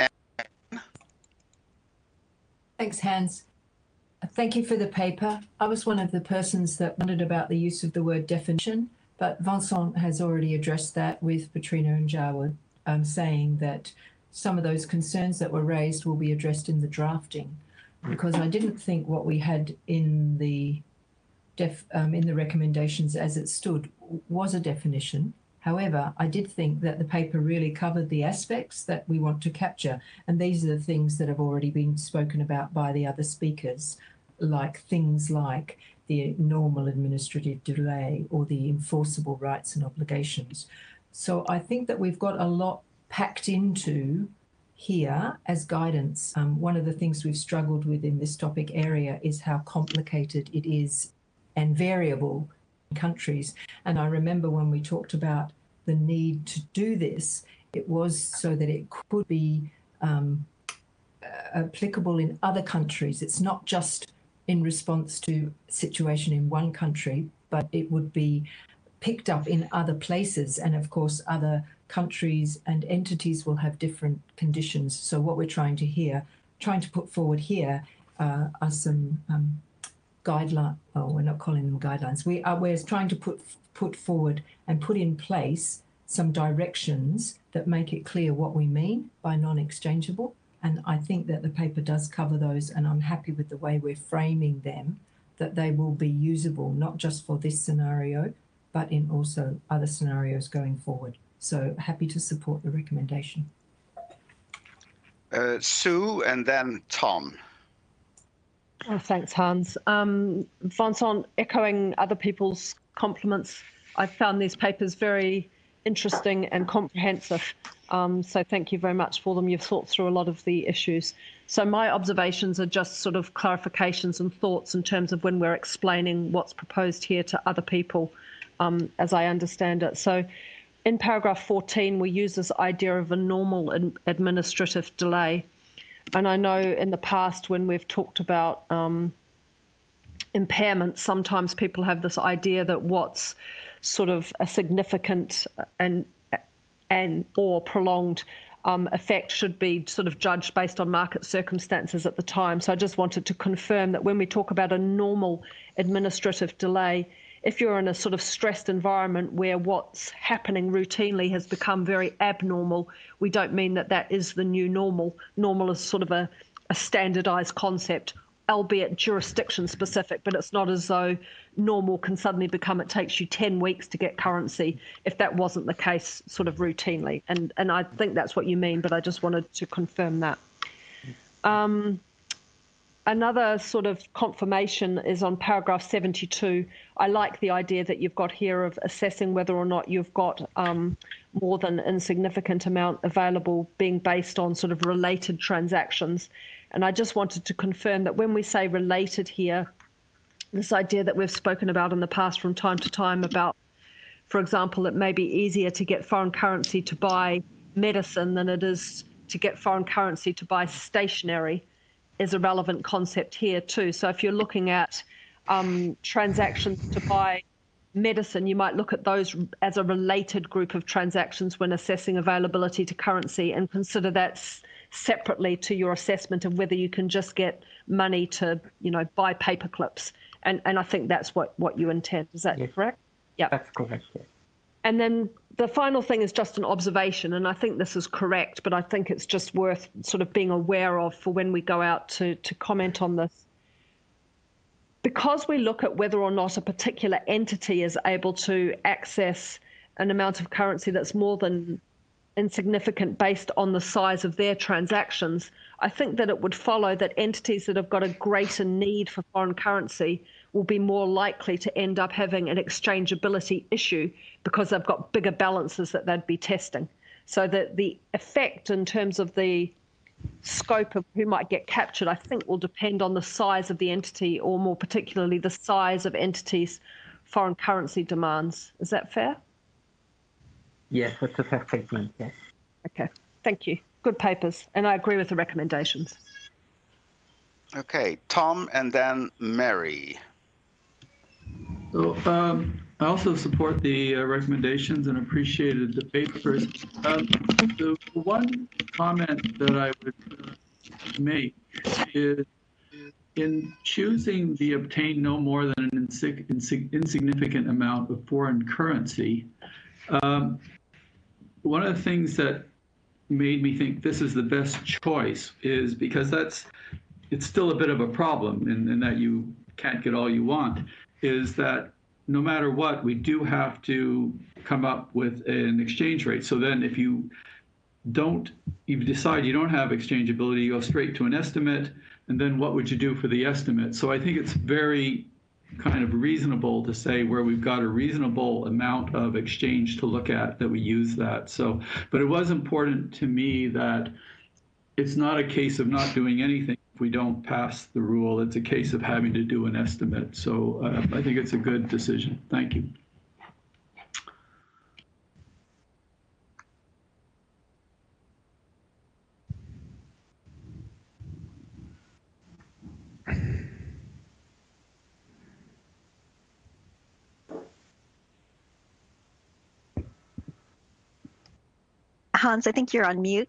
Thanks, Hans. Thank you for the paper. I was one of the persons that wondered about the use of the word definition, but Vincent has already addressed that with Petrina and Jarwood, um, saying that some of those concerns that were raised will be addressed in the drafting, because I didn't think what we had in the def, um, in the recommendations as it stood was a definition. However, I did think that the paper really covered the aspects that we want to capture, and these are the things that have already been spoken about by the other speakers, like things like the normal administrative delay or the enforceable rights and obligations. So I think that we've got a lot packed into here as guidance. Um, one of the things we've struggled with in this topic area is how complicated it is and variable countries. And I remember when we talked about the need to do this, it was so that it could be um, applicable in other countries. It's not just in response to a situation in one country, but it would be picked up in other places. And of course, other countries and entities will have different conditions. So what we're trying to hear, trying to put forward here uh, are some um, guidelines. Oh, we're not calling them guidelines. We are we're trying to put put forward and put in place some directions that make it clear what we mean by non-exchangeable. And I think that the paper does cover those, and I'm happy with the way we're framing them, that they will be usable, not just for this scenario, but in also other scenarios going forward. So happy to support the recommendation. Uh, Sue, and then Tom. Oh, thanks, Hans. Um, Vincent, echoing other people's compliments, I found these papers very interesting and comprehensive. Um, so thank you very much for them. You've thought through a lot of the issues. So my observations are just sort of clarifications and thoughts in terms of when we're explaining what's proposed here to other people, um, as I understand it. So in paragraph fourteen, we use this idea of a normal ad administrative delay. And I know in the past when we've talked about um, impairment, sometimes people have this idea that what's sort of a significant and and or prolonged um, effect should be sort of judged based on market circumstances at the time. So I just wanted to confirm that when we talk about a normal administrative delay, if you're in a sort of stressed environment where what's happening routinely has become very abnormal, we don't mean that that is the new normal. Normal is sort of a, a standardized concept, albeit jurisdiction specific, but it's not as though normal can suddenly become, it takes you ten weeks to get currency, if that wasn't the case sort of routinely. And, and I think that's what you mean, but I just wanted to confirm that. Um, another sort of confirmation is on paragraph seventy-two. I like the idea that you've got here of assessing whether or not you've got um, more than insignificant amount available being based on sort of related transactions. And I just wanted to confirm that when we say related here, this idea that we've spoken about in the past from time to time about, for example, it may be easier to get foreign currency to buy medicine than it is to get foreign currency to buy stationery, is a relevant concept here too. So if you're looking at um, transactions to buy medicine, you might look at those as a related group of transactions when assessing availability to currency, and consider that separately to your assessment of whether you can just get money to, you know, buy paper clips. And, and I think that's what, what you intend. Is that Yes. correct? Yeah. That's correct. Yes. And then the final thing is just an observation, and I think this is correct, but I think it's just worth sort of being aware of for when we go out to, to comment on this. Because we look at whether or not a particular entity is able to access an amount of currency that's more than insignificant based on the size of their transactions, I think that it would follow that entities that have got a greater need for foreign currency will be more likely to end up having an exchangeability issue because they've got bigger balances that they'd be testing. So that the effect in terms of the scope of who might get captured, I think, will depend on the size of the entity, or more particularly the size of entities' foreign currency demands. Is that fair? Yes, that's a fair statement. Yes. Okay, thank you. Good papers, and I agree with the recommendations. Okay, Tom, and then Mary. So um, I also support the uh, recommendations and appreciated the papers. Um, the one comment that I would uh, make is in choosing the obtain no more than an insig insig insignificant amount of foreign currency, um, one of the things that made me think this is the best choice is because that's, it's still a bit of a problem in, in that you can't get all you want, is that no matter what, we do have to come up with an exchange rate. So then if you don't, you decide you don't have exchangeability, you go straight to an estimate, and then what would you do for the estimate? So I think it's very kind of reasonable to say where we've got a reasonable amount of exchange to look at, that we use that. So, but it was important to me that it's not a case of not doing anything if we don't pass the rule. It's a case of having to do an estimate. So uh, I think it's a good decision. Thank you. Hans, I think you're on mute.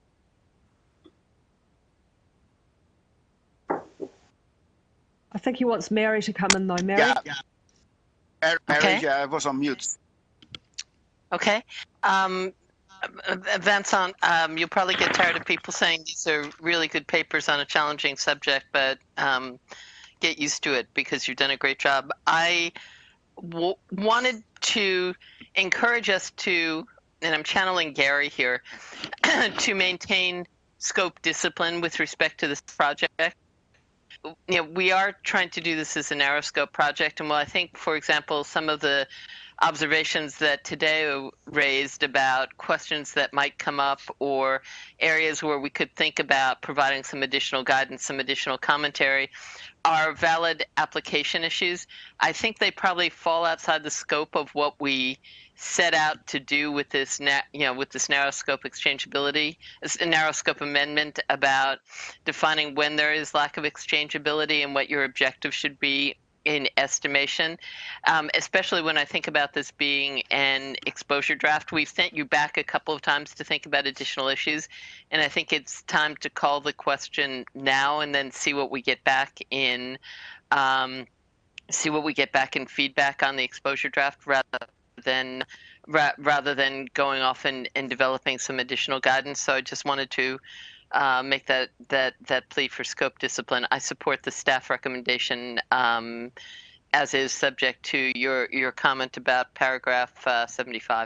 I think he wants Mary to come in though. Mary? Yeah, yeah. Mary, Okay. yeah, I was on mute. Okay. Um, Vincent, um, you'll probably get tired of people saying these are really good papers on a challenging subject, but um, get used to it because you've done a great job. I w- wanted to encourage us to, and I'm channeling Gary here, to maintain scope discipline with respect to this project. You know, we are trying to do this as a narrow scope project, and while I think, for example, some of the observations that Tadeo raised about questions that might come up or areas where we could think about providing some additional guidance, some additional commentary are valid application issues. I think they probably fall outside the scope of what we set out to do with this, na- you know, with this narrow scope exchangeability, a narrow scope amendment about defining when there is lack of exchangeability and what your objective should be in estimation, um, especially when I think about this being an exposure draft. We've sent you back a couple of times to think about additional issues, and I think it's time to call the question now and then see what we get back in, um, see what we get back in feedback on the exposure draft rather than ra- rather than going off and, and developing some additional guidance. So I just wanted to Uh, make that that that plea for scope discipline. I support the staff recommendation um, as is, subject to your your comment about paragraph uh, seventy-five.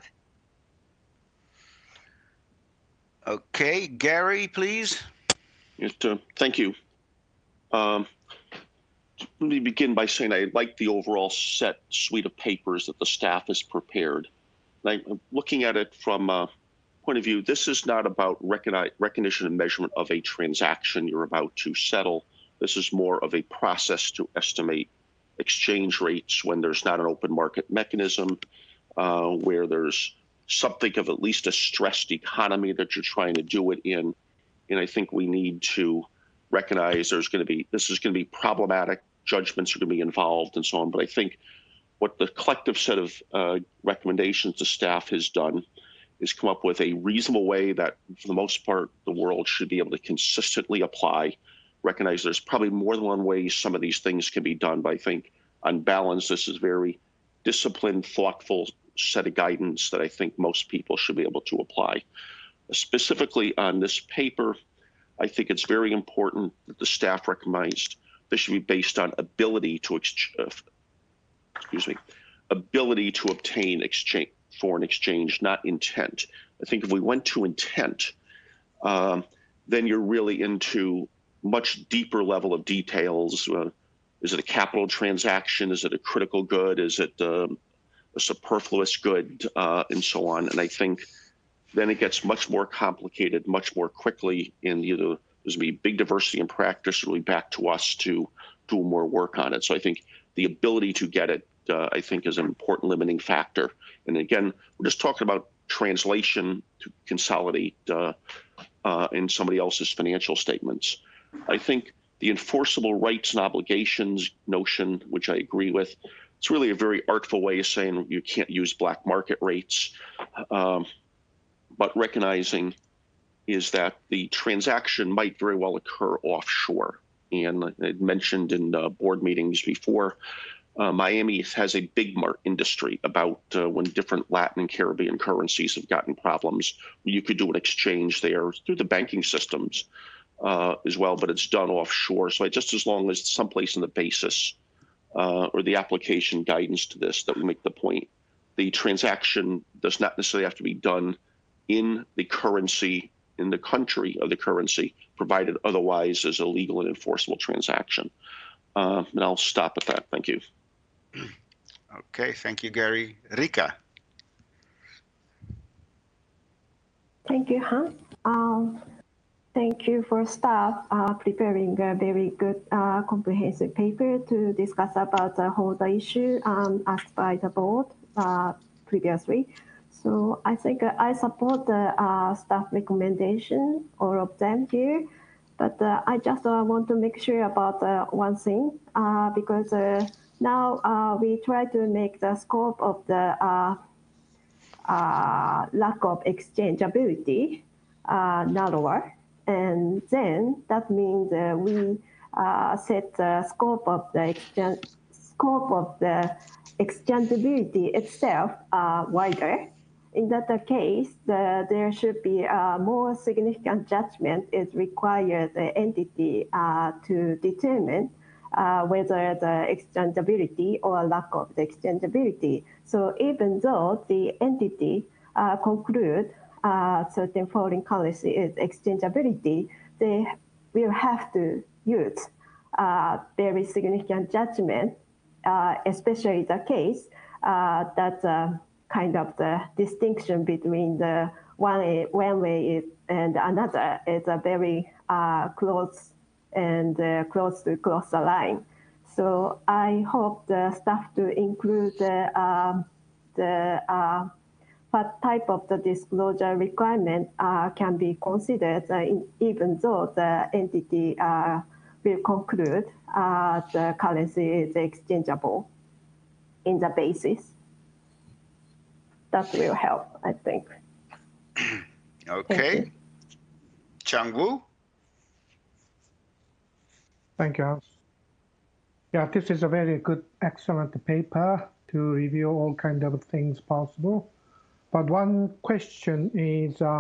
Okay, Gary, please. Yes, uh, thank you. Um, let me begin by saying I like the overall set suite of papers that the staff has prepared. And I'm looking at it from a point of view, this is not about recognize, recognition and measurement of a transaction you're about to settle. This is more of a process to estimate exchange rates when there's not an open market mechanism, uh, where there's something of at least a stressed economy that you're trying to do it in. And I think we need to recognize there's going to be, this is going to be problematic, judgments are going to be involved and so on. But I think what the collective set of uh, recommendations the staff has done is come up with a reasonable way that, for the most part, the world should be able to consistently apply. Recognize there's probably more than one way some of these things can be done, but I think on balance, this is very disciplined, thoughtful set of guidance that I think most people should be able to apply. Specifically on this paper, I think it's very important that the staff recognized this should be based on ability to, ex- uh, excuse me, ability to obtain exchange, foreign exchange, not intent. I think if we went to intent, um, then you're really into much deeper level of details. Uh, is it a capital transaction? Is it a critical good? Is it um, a superfluous good? Uh, and so on. And I think then it gets much more complicated, much more quickly. And either there's going to be big diversity in practice, or really back to us to do more work on it. So I think the ability to get it, uh, I think, is an important limiting factor. And again, we're just talking about translation to consolidate uh, uh, in somebody else's financial statements. I think the enforceable rights and obligations notion, which I agree with, it's really a very artful way of saying you can't use black market rates. Um, but recognizing is that the transaction might very well occur offshore. And I mentioned in uh, board meetings before, Uh, Miami has a big mart industry about uh, when different Latin and Caribbean currencies have gotten problems. You could do an exchange there through the banking systems uh, as well, but it's done offshore. So I, just as long as someplace in the basis uh, or the application guidance to this that we make the point, the transaction does not necessarily have to be done in the currency, in the country of the currency, provided otherwise is a legal and enforceable transaction. Uh, and I'll stop at that. Thank you. Okay, thank you, Gary. Rika. Thank you, Han. Um, thank you for staff uh, preparing a very good uh, comprehensive paper to discuss about the whole issue um, asked by the board uh, previously. So I think uh, I support the uh, staff recommendation, all of them here. But uh, I just uh, want to make sure about uh, one thing, uh, because uh, now uh, we try to make the scope of the uh, uh, lack of exchangeability uh, narrower. And then that means uh, we uh, set the scope of the exchange, scope of the exchangeability itself uh, wider. In that case, the, there should be a more significant judgment is required the entity uh, to determine uh, whether the exchangeability or lack of the exchangeability. So even though the entity uh, conclude uh, certain foreign currency is exchangeability, they will have to use uh, very significant judgment, uh, especially the case uh, that uh, kind of the distinction between the one, one way and another is a very uh, close and uh, close to cross the line. So I hope the staff to include the, um, the uh, what type of the disclosure requirement uh, can be considered, uh, in, even though the entity uh, will conclude uh, the currency is exchangeable in the basis. That will help, I think. Okay. Chang-Woo? Thank you, Hans. Yeah, this is a very good, excellent paper to review all kinds of things possible. But one question is, uh,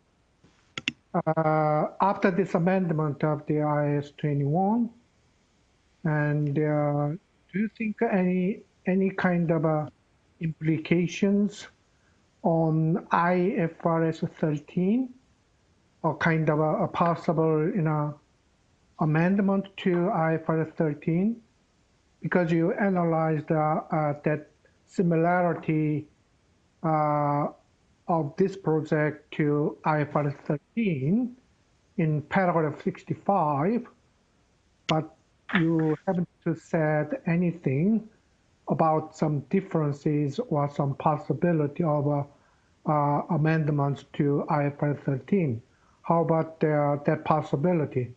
uh, after this amendment of the I S twenty-one, and uh, do you think any any kind of uh, implications on I F R S thirteen, or kind of a, a possible, you know, amendment to I F R S thirteen, because you analyzed uh, uh, that similarity uh, of this project to I F R S thirteen in paragraph sixty-five, but you haven't said anything about some differences or some possibility of uh, uh, amendments to I F R S thirteen. How about uh, that possibility?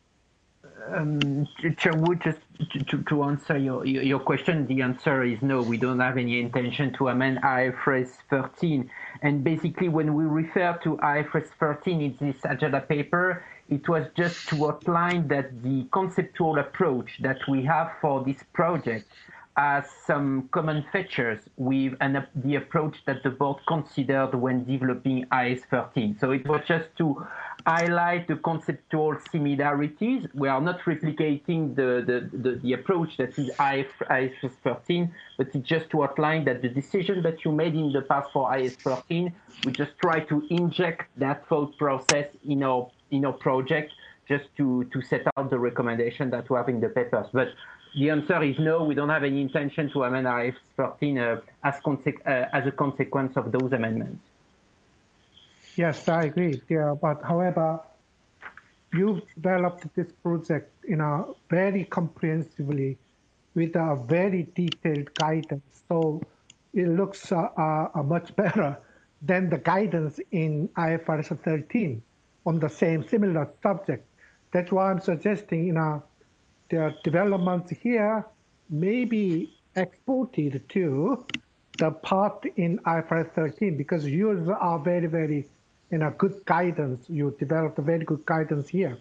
Um, Chang-Woo, just to, to answer your, your question, the answer is no, we don't have any intention to amend I F R S thirteen. And basically, when we refer to I F R S thirteen in this agenda paper, it was just to outline that the conceptual approach that we have for this project has some common features with an, the approach that the board considered when developing I S thirteen. So it was just to highlight the conceptual similarities. We are not replicating the, the, the, the approach that is I F R S thirteen, but it's just to outline that the decision that you made in the past for I S thirteen, we just try to inject that thought process in our, in our project just to, to set out the recommendation that we have in the papers. But the answer is no, we don't have any intention to amend I F R S thirteen uh, as, uh, as a consequence of those amendments. Yes, I agree. Yeah, but however, you've developed this project in a very comprehensively with a very detailed guidance. So it looks uh, uh, much better than the guidance in I F R S thirteen on the same similar subject. That's why I'm suggesting, you know, the developments here may be exported to the part in I F R S thirteen, because yours are very, very, you know, good guidance. You developed a very good guidance here.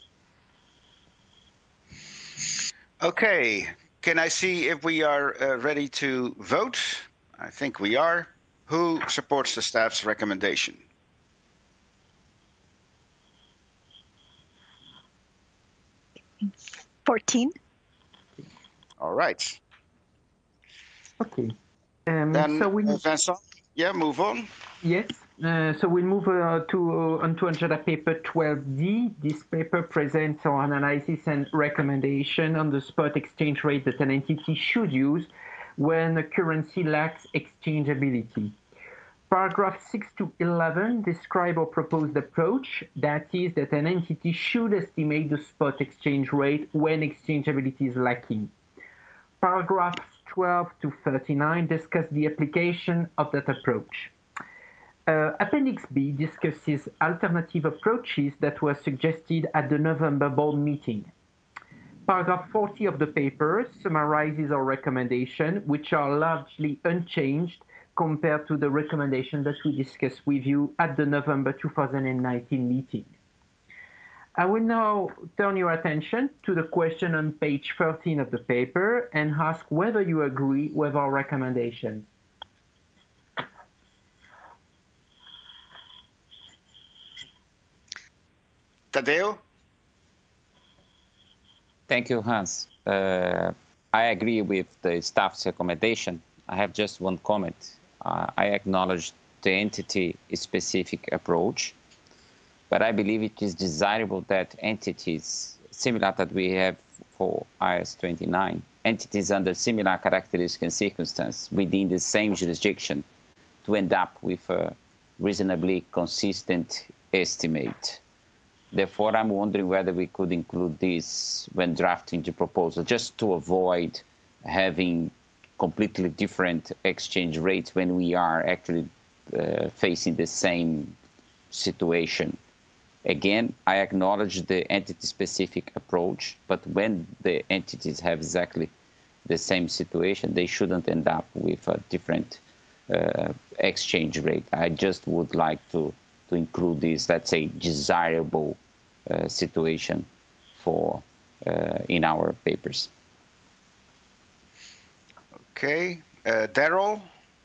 Okay, can I see if we are uh, ready to vote? I think we are. Who supports the staff's recommendation? fourteen. All right. Okay. Um, then, so we uh, Vincent, yeah, move on. Yes. Uh, so we'll move uh, to uh, onto agenda paper twelve D. This paper presents our analysis and recommendation on the spot exchange rate that an entity should use when a currency lacks exchangeability. Paragraph six to eleven describe our proposed approach, that is, that an entity should estimate the spot exchange rate when exchangeability is lacking. Paragraphs twelve to thirty-nine discuss the application of that approach. Uh, Appendix B discusses alternative approaches that were suggested at the November board meeting. Paragraph forty of the paper summarizes our recommendations, which are largely unchanged compared to the recommendation that we discussed with you at the November two thousand nineteen meeting. I will now turn your attention to the question on page thirteen of the paper and ask whether you agree with our recommendations. Tadeo? Thank you, Hans. Uh, I agree with the staff's recommendation. I have just one comment. Uh, I acknowledge the entity-specific approach, but I believe it is desirable that entities, similar that we have for I S twenty-nine, entities under similar characteristics and circumstances within the same jurisdiction to end up with a reasonably consistent estimate. Therefore, I'm wondering whether we could include this when drafting the proposal, just to avoid having completely different exchange rates when we are actually uh, facing the same situation. Again, I acknowledge the entity-specific approach, but when the entities have exactly the same situation, they shouldn't end up with a different uh, exchange rate. I just would like to, to include this, let's say, desirable uh, situation for uh, in our papers. Okay, uh, Daryl?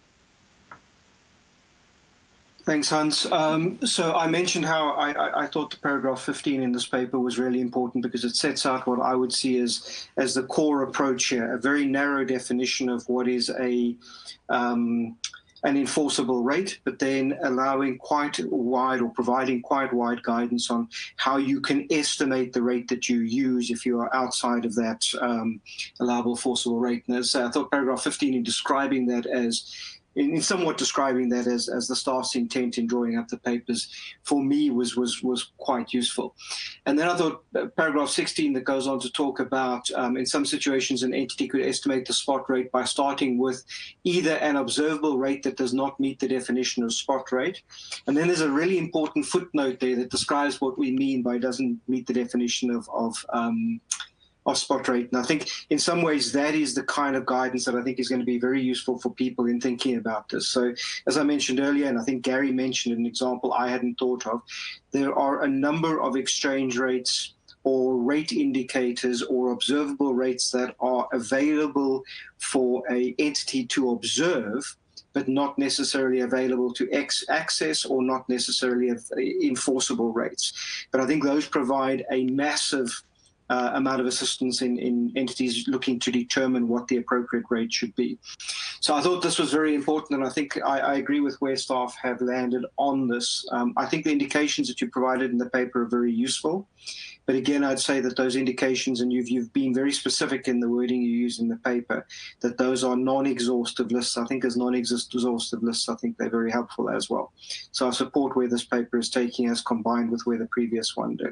Thanks, Hans. Um, so I mentioned how I, I, I thought the paragraph fifteen in this paper was really important because it sets out what I would see as, as the core approach here, a very narrow definition of what is a um, an enforceable rate, but then allowing quite wide or providing quite wide guidance on how you can estimate the rate that you use if you are outside of that um, allowable enforceable rate. And as I thought paragraph fifteen in describing that as In, in somewhat describing that as, as the staff's intent in drawing up the papers, for me was was was quite useful. And then I thought uh, paragraph sixteen that goes on to talk about um, in some situations an entity could estimate the spot rate by starting with either an observable rate that does not meet the definition of spot rate. And then there's a really important footnote there that describes what we mean by doesn't meet the definition of, of um, of spot rate. And I think in some ways that is the kind of guidance that I think is going to be very useful for people in thinking about this. So as I mentioned earlier, and I think Gary mentioned an example I hadn't thought of, there are a number of exchange rates or rate indicators or observable rates that are available for an entity to observe, but not necessarily available to ex access or not necessarily enforceable rates. But I think those provide a massive Uh, amount of assistance in, in entities looking to determine what the appropriate rate should be. So I thought this was very important, and I think I, I agree with where staff have landed on this. Um, I think the indications that you provided in the paper are very useful. But again, I'd say that those indications, and you've, you've been very specific in the wording you use in the paper, that those are non-exhaustive lists. I think as non-exhaustive lists, I think they're very helpful as well. So I support where this paper is taking us combined with where the previous one did.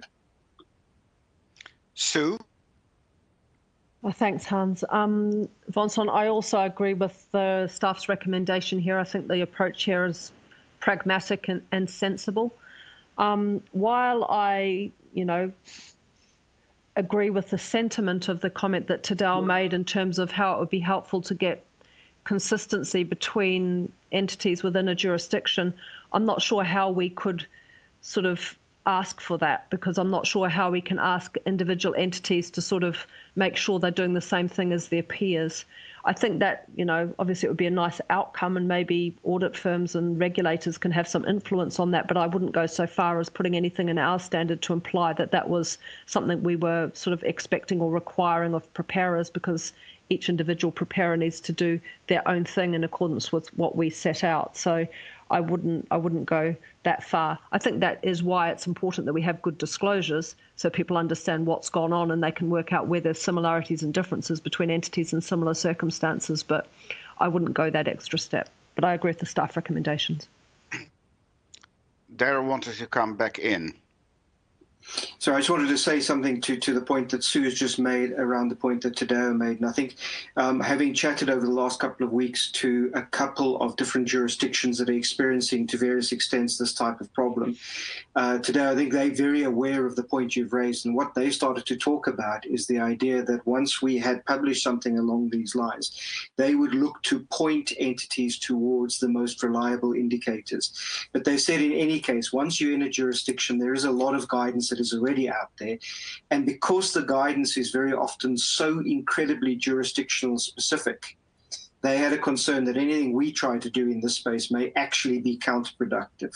Sue? Well, thanks, Hans. Um, Vincent, I also agree with the staff's recommendation here. I think the approach here is pragmatic and, and sensible. Um, while I, you know, agree with the sentiment of the comment that Tadeo made in terms of how it would be helpful to get consistency between entities within a jurisdiction, I'm not sure how we could sort of ask for that, because I'm not sure how we can ask individual entities to sort of make sure they're doing the same thing as their peers. I think that, you know, obviously it would be a nice outcome, and maybe audit firms and regulators can have some influence on that, but I wouldn't go so far as putting anything in our standard to imply that that was something we were sort of expecting or requiring of preparers, because each individual preparer needs to do their own thing in accordance with what we set out. So I wouldn't I wouldn't go that far. I think that is why it's important that we have good disclosures so people understand what's gone on and they can work out where there's similarities and differences between entities in similar circumstances. But I wouldn't go that extra step. But I agree with the staff recommendations. Darryl wanted to come back in. So So I just wanted to say something to, to the point that Sue has just made around the point that Tadeo made. And I think um, having chatted over the last couple of weeks to a couple of different jurisdictions that are experiencing to various extents this type of problem, uh, today I think they're very aware of the point you've raised. And what they started to talk about is the idea that once we had published something along these lines, they would look to point entities towards the most reliable indicators. But they said in any case, once you're in a jurisdiction, there is a lot of guidance that is already out there. And because the guidance is very often so incredibly jurisdictional specific, they had a concern that anything we try to do in this space may actually be counterproductive.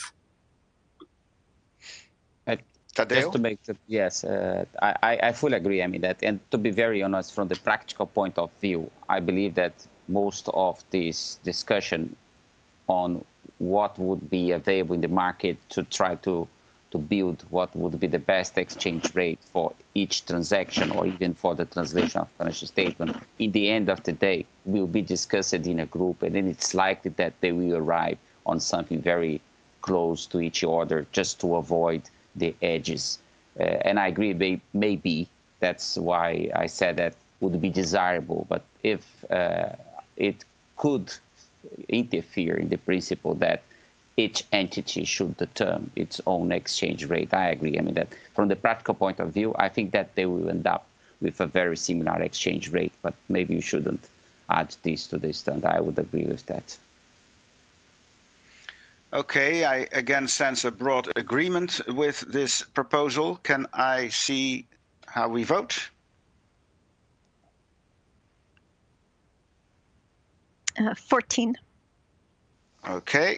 Uh, just to make that, yes, uh, I, I fully agree. I mean that, and to be very honest, from the practical point of view, I believe that most of this discussion on what would be available in the market to try to to build what would be the best exchange rate for each transaction or even for the translation of financial statement, in the end of the day, will be discussed in a group, and then it's likely that they will arrive on something very close to each other just to avoid the edges. Uh, and I agree, may, maybe that's why I said that would be desirable, but if uh, it could interfere in the principle that each entity should determine its own exchange rate, I agree. I mean that from the practical point of view, I think that they will end up with a very similar exchange rate, but maybe you shouldn't add this to this, and I would agree with that. Okay, I again sense a broad agreement with this proposal. Can I see how we vote? Uh, fourteen. Okay.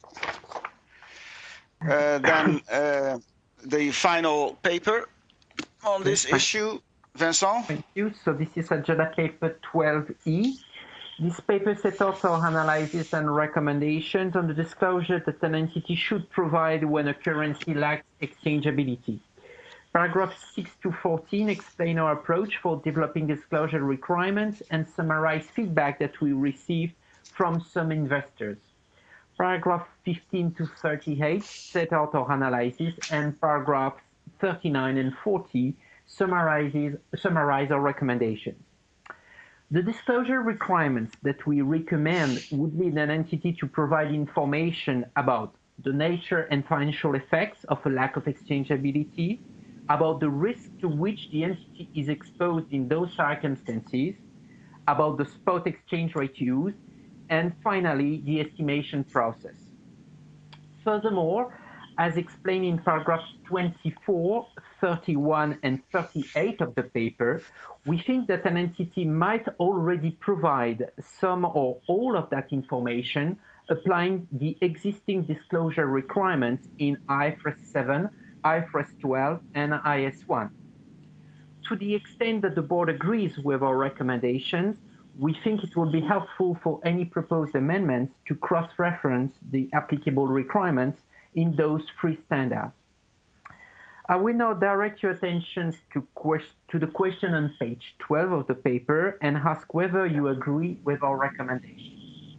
Uh, then uh, the final paper on this issue, Vincent. Thank you. So this is agenda paper twelve E. This paper sets out our analysis and recommendations on the disclosure that an entity should provide when a currency lacks exchangeability. Paragraph six to fourteen explain our approach for developing disclosure requirements and summarize feedback that we received from some investors. Paragraph fifteen to thirty-eight set out our analysis, and paragraphs thirty-nine and forty summarizes, summarize our recommendations. The disclosure requirements that we recommend would lead an entity to provide information about the nature and financial effects of a lack of exchangeability, about the risk to which the entity is exposed in those circumstances, about the spot exchange rate used, and finally, the estimation process. Furthermore, as explained in paragraphs twenty-four, thirty-one, and thirty-eight of the paper, we think that an entity might already provide some or all of that information applying the existing disclosure requirements in I F R S seven, I F R S twelve, and I S one. To the extent that the board agrees with our recommendations, we think it will be helpful for any proposed amendments to cross-reference the applicable requirements in those three standards. I will now direct your attention to, to the question on page twelve of the paper and ask whether you agree with our recommendations.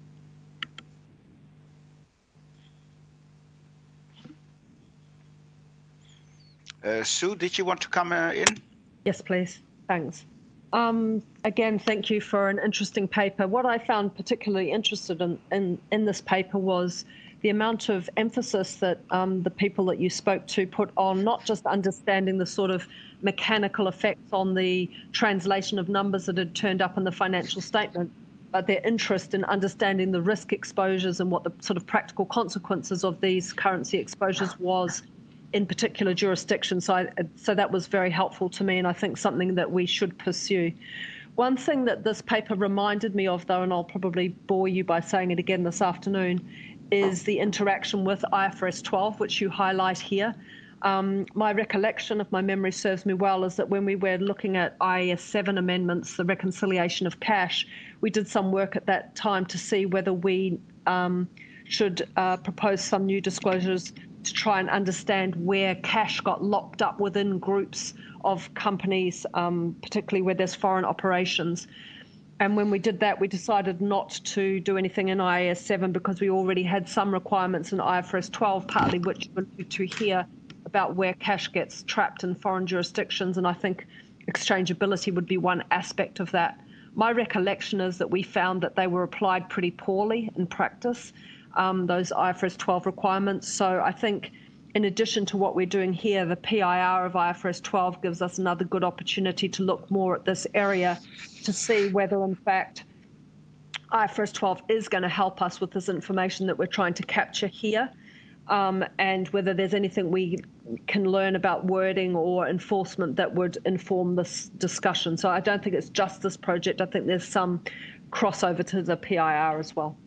Uh, Sue, did you want to come uh, in? Yes, please. Thanks. Um, again, thank you for an interesting paper. What I found particularly interested in, in, in this paper was the amount of emphasis that um, the people that you spoke to put on not just understanding the sort of mechanical effects on the translation of numbers that had turned up in the financial statement, but their interest in understanding the risk exposures and what the sort of practical consequences of these currency exposures was in particular jurisdictions. So, I, so that was very helpful to me, and I think something that we should pursue. One thing that this paper reminded me of, though, and I'll probably bore you by saying it again this afternoon, is the interaction with I F R S twelve, which you highlight here. Um, my recollection, if my memory serves me well, is that when we were looking at I A S seven amendments, the reconciliation of cash, we did some work at that time to see whether we um, should uh, propose some new disclosures to try and understand where cash got locked up within groups of companies, um, particularly where there's foreign operations. And when we did that, we decided not to do anything in I A S seven because we already had some requirements in I F R S twelve, partly which you alluded to here, about about where cash gets trapped in foreign jurisdictions, and I think exchangeability would be one aspect of that. My recollection is that we found that they were applied pretty poorly in practice, um, those I F R S twelve requirements. So I think in addition to what we're doing here, the P I R of I F R S twelve gives us another good opportunity to look more at this area to see whether, in fact, I F R S twelve is going to help us with this information that we're trying to capture here, um, and whether there's anything we can learn about wording or enforcement that would inform this discussion. So I don't think it's just this project. I think there's some crossover to the P I R as well.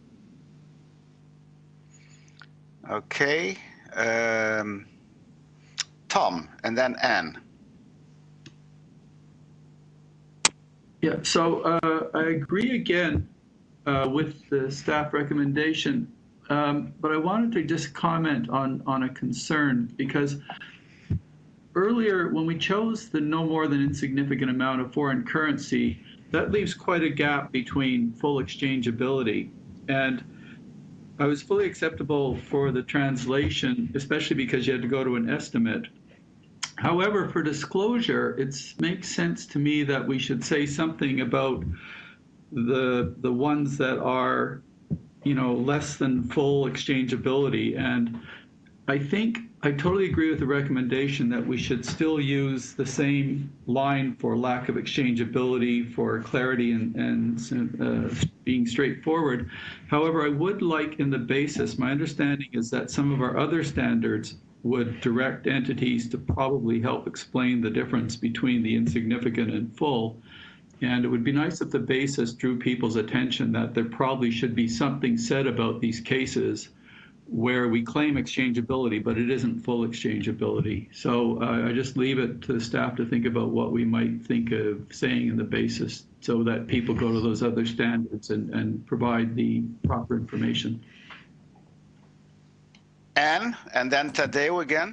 Okay. Um, Tom, and then Anne. Yeah, so uh, I agree again uh, with the staff recommendation, um, but I wanted to just comment on, on a concern, because earlier when we chose the no more than insignificant amount of foreign currency, that leaves quite a gap between full exchangeability. And I was fully acceptable for the translation, especially because you had to go to an estimate. However, for disclosure, it makes sense to me that we should say something about the the ones that are, you know, less than full exchangeability. And I think I totally agree with the recommendation that we should still use the same line for lack of exchangeability, for clarity and, and uh, being straightforward. However, I would like in the basis, my understanding is that some of our other standards would direct entities to probably help explain the difference between the insignificant and full. And it would be nice if the basis drew people's attention that there probably should be something said about these cases where we claim exchangeability, but it isn't full exchangeability. So uh, I just leave it to the staff to think about what we might think of saying in the basis so that people go to those other standards and, and provide the proper information. Anne, and then Tadeu again.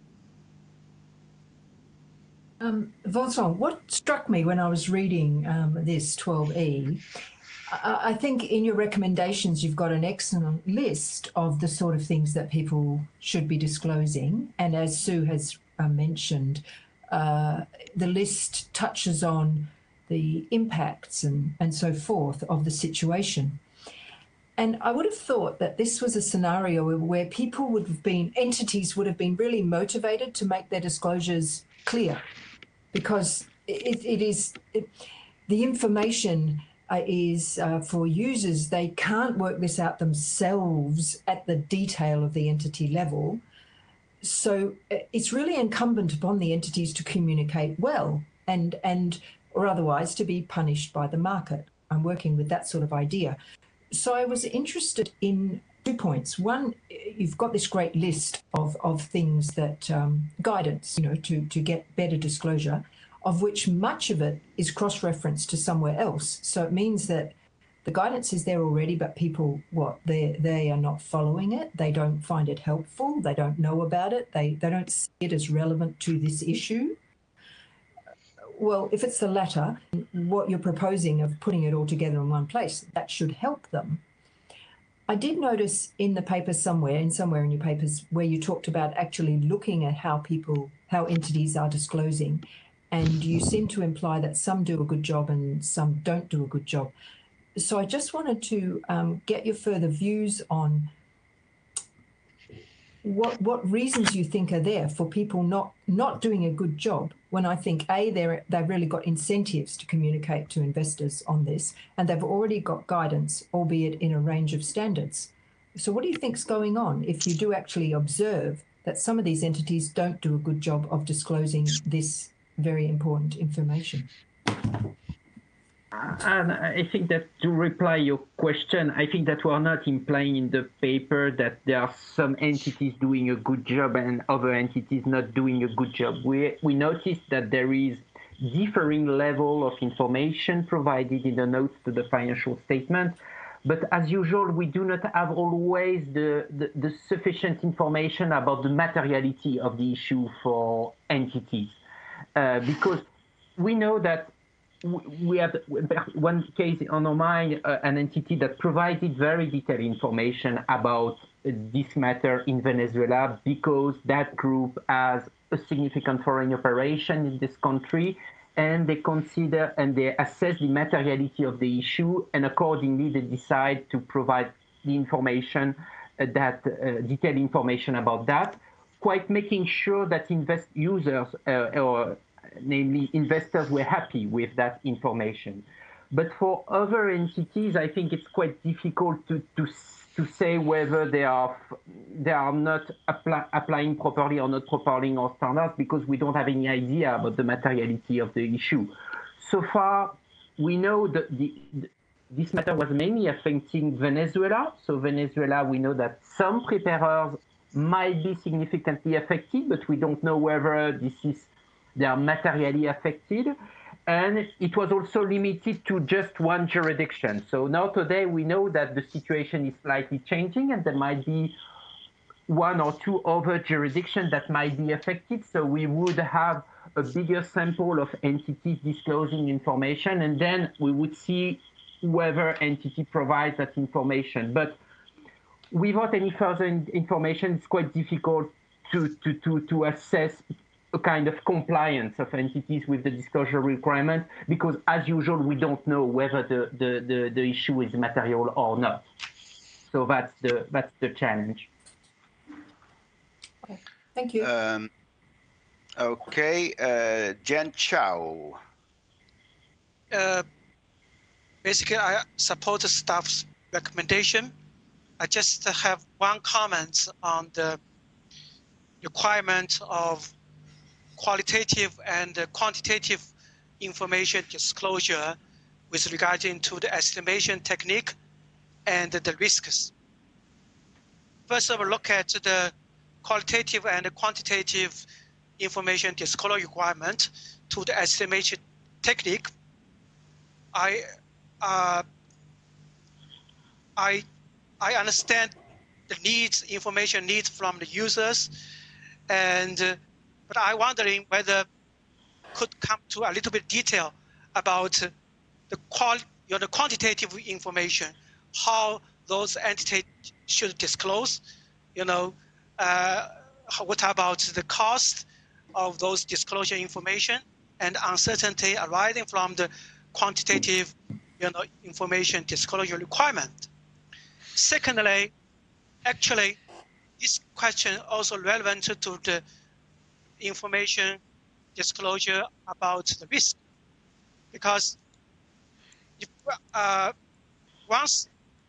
Um, Vincent, what struck me when I was reading um, this twelve E, I, I think in your recommendations, you've got an excellent list of the sort of things that people should be disclosing. And as Sue has uh, mentioned, uh, the list touches on the impacts and, and so forth of the situation. And I would have thought that this was a scenario where people would have been, entities would have been really motivated to make their disclosures clear, because it, it is, it, the information uh, is uh, for users, they can't work this out themselves at the detail of the entity level. So it's really incumbent upon the entities to communicate well and, and or otherwise to be punished by the market. I'm working with that sort of idea. So I was interested in two points. One, you've got this great list of, of things that, um, guidance, you know, to, to get better disclosure, of which much of it is cross-referenced to somewhere else. So it means that the guidance is there already, but people, what, they they are not following it. They don't find it helpful. They don't know about it. They, they don't see it as relevant to this issue. Well, if it's the latter, what you're proposing of putting it all together in one place, that should help them. I did notice in the paper somewhere, in somewhere in your papers, where you talked about actually looking at how people, how entities are disclosing, and you seem to imply that some do a good job and some don't do a good job. So I just wanted to um, get your further views on what what reasons you think are there for people not not doing a good job, when I think A, they're they've really got incentives to communicate to investors on this, and they've already got guidance, albeit in a range of standards. So what do you think's going on if you do actually observe that some of these entities don't do a good job of disclosing this very important information? And I think that to reply your question, I think that we're not implying in the paper that there are some entities doing a good job and other entities not doing a good job. We, we noticed that there is differing level of information provided in the notes to the financial statement. But as usual, we do not have always the, the, the sufficient information about the materiality of the issue for entities. Uh, because we know that we have one case on our mind, uh, an entity that provided very detailed information about this matter in Venezuela because that group has a significant foreign operation in this country, and they consider and they assess the materiality of the issue, and accordingly they decide to provide the information uh, that uh, detailed information about that, quite making sure that invest users uh, or namely investors were happy with that information. But for other entities, I think it's quite difficult to to to say whether they are they are not apply, applying properly or not properly our standards, because we don't have any idea about the materiality of the issue. So far, we know that the, the this matter was mainly affecting Venezuela. So Venezuela, we know that some preparers might be significantly affected, but we don't know whether this is they are materially affected. And it was also limited to just one jurisdiction. So now today we know that the situation is slightly changing, and there might be one or two other jurisdictions that might be affected. So we would have a bigger sample of entities disclosing information, and then we would see whether entity provides that information. But without any further information, it's quite difficult to, to, to, to assess a kind of compliance of entities with the disclosure requirement, because as usual, we don't know whether the, the, the, the issue is material or not. So that's the, that's the challenge. Okay. Thank you. Um, okay, uh, Jen Chow. Uh, basically, I support the staff's recommendation. I just have one comment on the requirement of qualitative and quantitative information disclosure with regarding to the estimation technique and the risks. First of all, look at the qualitative and quantitative information disclosure requirement to the estimation technique. I, uh, I, I understand the needs, information needs from the users, and uh, but I'm wondering whether could come to a little bit detail about the qual, you know, the quantitative information, how those entities should disclose, you know, uh, what about the cost of those disclosure information and uncertainty arising from the quantitative, you know, information disclosure requirement. Secondly, actually, this question also relevant to the information disclosure about the risk, because if, uh, once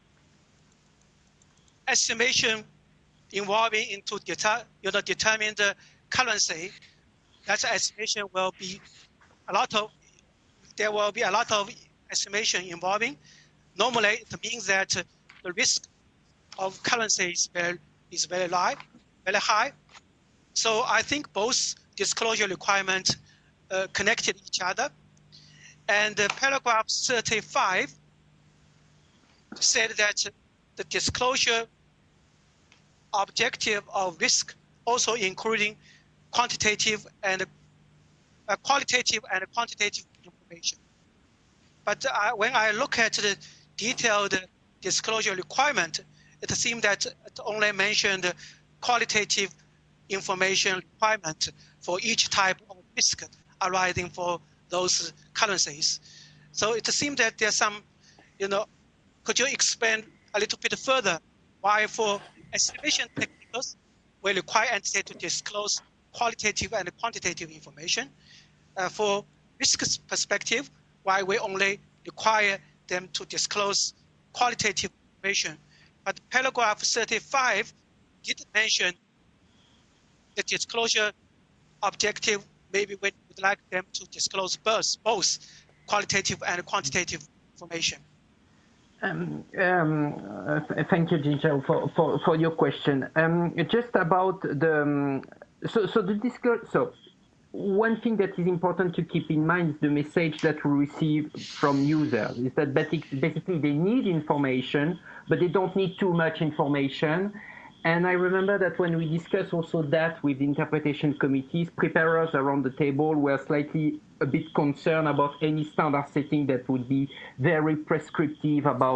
estimation involving into data, you know, determine the currency, that estimation will be a lot of, there will be a lot of estimation involving. Normally, it means that the risk of currency is very, is very high, very high. So I think both disclosure requirements uh, connected each other. And uh, paragraph thirty-five said that the disclosure objective of risk also including quantitative and uh, qualitative and quantitative information. But uh, when I look at the detailed disclosure requirement, it seems that it only mentioned qualitative information requirement for each type of risk arising for those currencies. So it seems that there's some, you know, could you explain a little bit further why for estimation techniques we require entities to disclose qualitative and quantitative information? Uh, for risk perspective, why we only require them to disclose qualitative information? But paragraph thirty-five did mention the disclosure objective, maybe we would like them to disclose both, both qualitative and quantitative information. Um, um, uh, thank you, Ginger, for, for, for your question. Um, just about the, um, so, so the disclosure, so one thing that is important to keep in mind is the message that we receive from users, is that basically they need information, but they don't need too much information. And I remember that when we discussed also that with interpretation committees, preparers around the table were slightly a bit concerned about any standard setting that would be very prescriptive about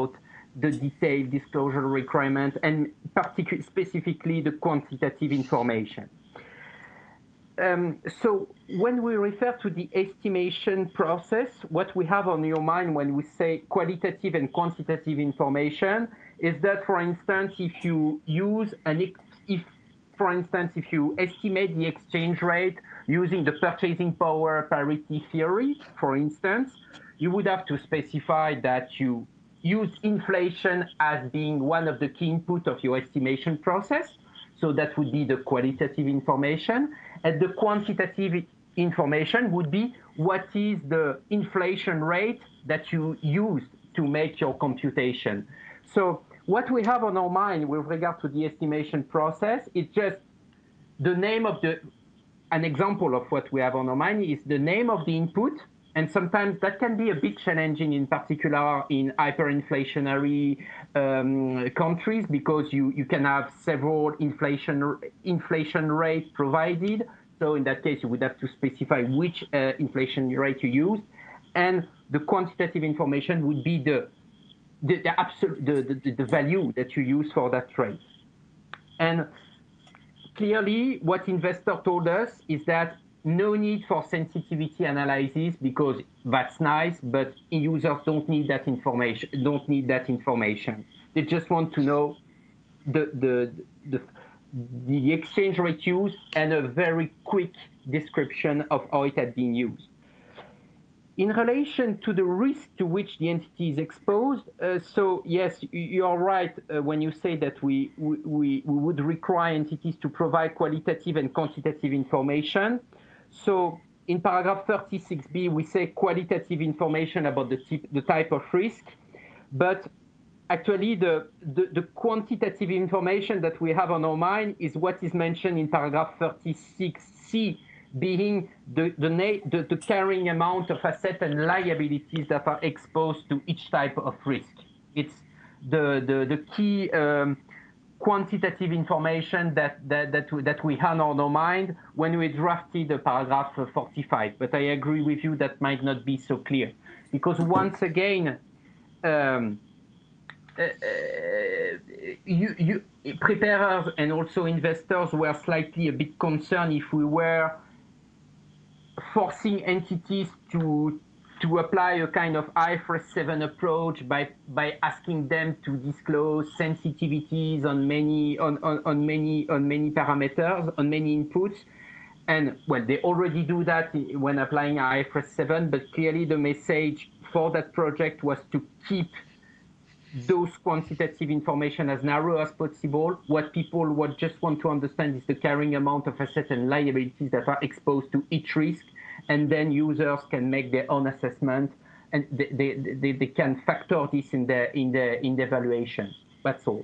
the detailed disclosure requirement and particularly specifically the quantitative information. Um, so when we refer to the estimation process, what we have on your mind when we say qualitative and quantitative information is that, for instance, if you use an, if, for instance, if you estimate the exchange rate using the purchasing power parity theory, for instance, you would have to specify that you use inflation as being one of the key inputs of your estimation process. So that would be the qualitative information. And the quantitative information would be what is the inflation rate that you used to make your computation. So what we have on our mind with regard to the estimation process is just the name of the, an example of what we have on our mind is the name of the input. And sometimes that can be a bit challenging, in particular in hyperinflationary um, countries, because you, you can have several inflation inflation rate provided. So in that case, you would have to specify which uh, inflation rate you use. And the quantitative information would be the the, the absolute the, the, the value that you use for that rate. And clearly, what investor told us is that no need for sensitivity analysis because that's nice, but users don't need that information. Don't need that information. They just want to know the the the, the exchange rate used and a very quick description of how it had been used. In relation to the risk to which the entity is exposed, uh, so yes, you are right uh, when you say that we, we we would require entities to provide qualitative and quantitative information. So in paragraph thirty-six B, we say qualitative information about the, type, the type of risk, but actually the, the, the quantitative information that we have on our mind is what is mentioned in paragraph thirty-six C, being the, the, the, the carrying amount of assets and liabilities that are exposed to each type of risk. It's the, the, the key um, quantitative information that, that, that, that we had on our mind when we drafted the paragraph forty-five. But I agree with you that might not be so clear. Because once again, um, uh, you, you, preparers and also investors were slightly a bit concerned if we were forcing entities to to apply a kind of I F R S seven approach by by asking them to disclose sensitivities on many on, on, on many on many parameters, on many inputs. And well, they already do that when applying I F R S seven, but clearly the message for that project was to keep those quantitative information as narrow as possible. What people would just want to understand is the carrying amount of assets and liabilities that are exposed to each risk, and then users can make their own assessment, and they, they, they, they can factor this in the in the in the evaluation. That's all.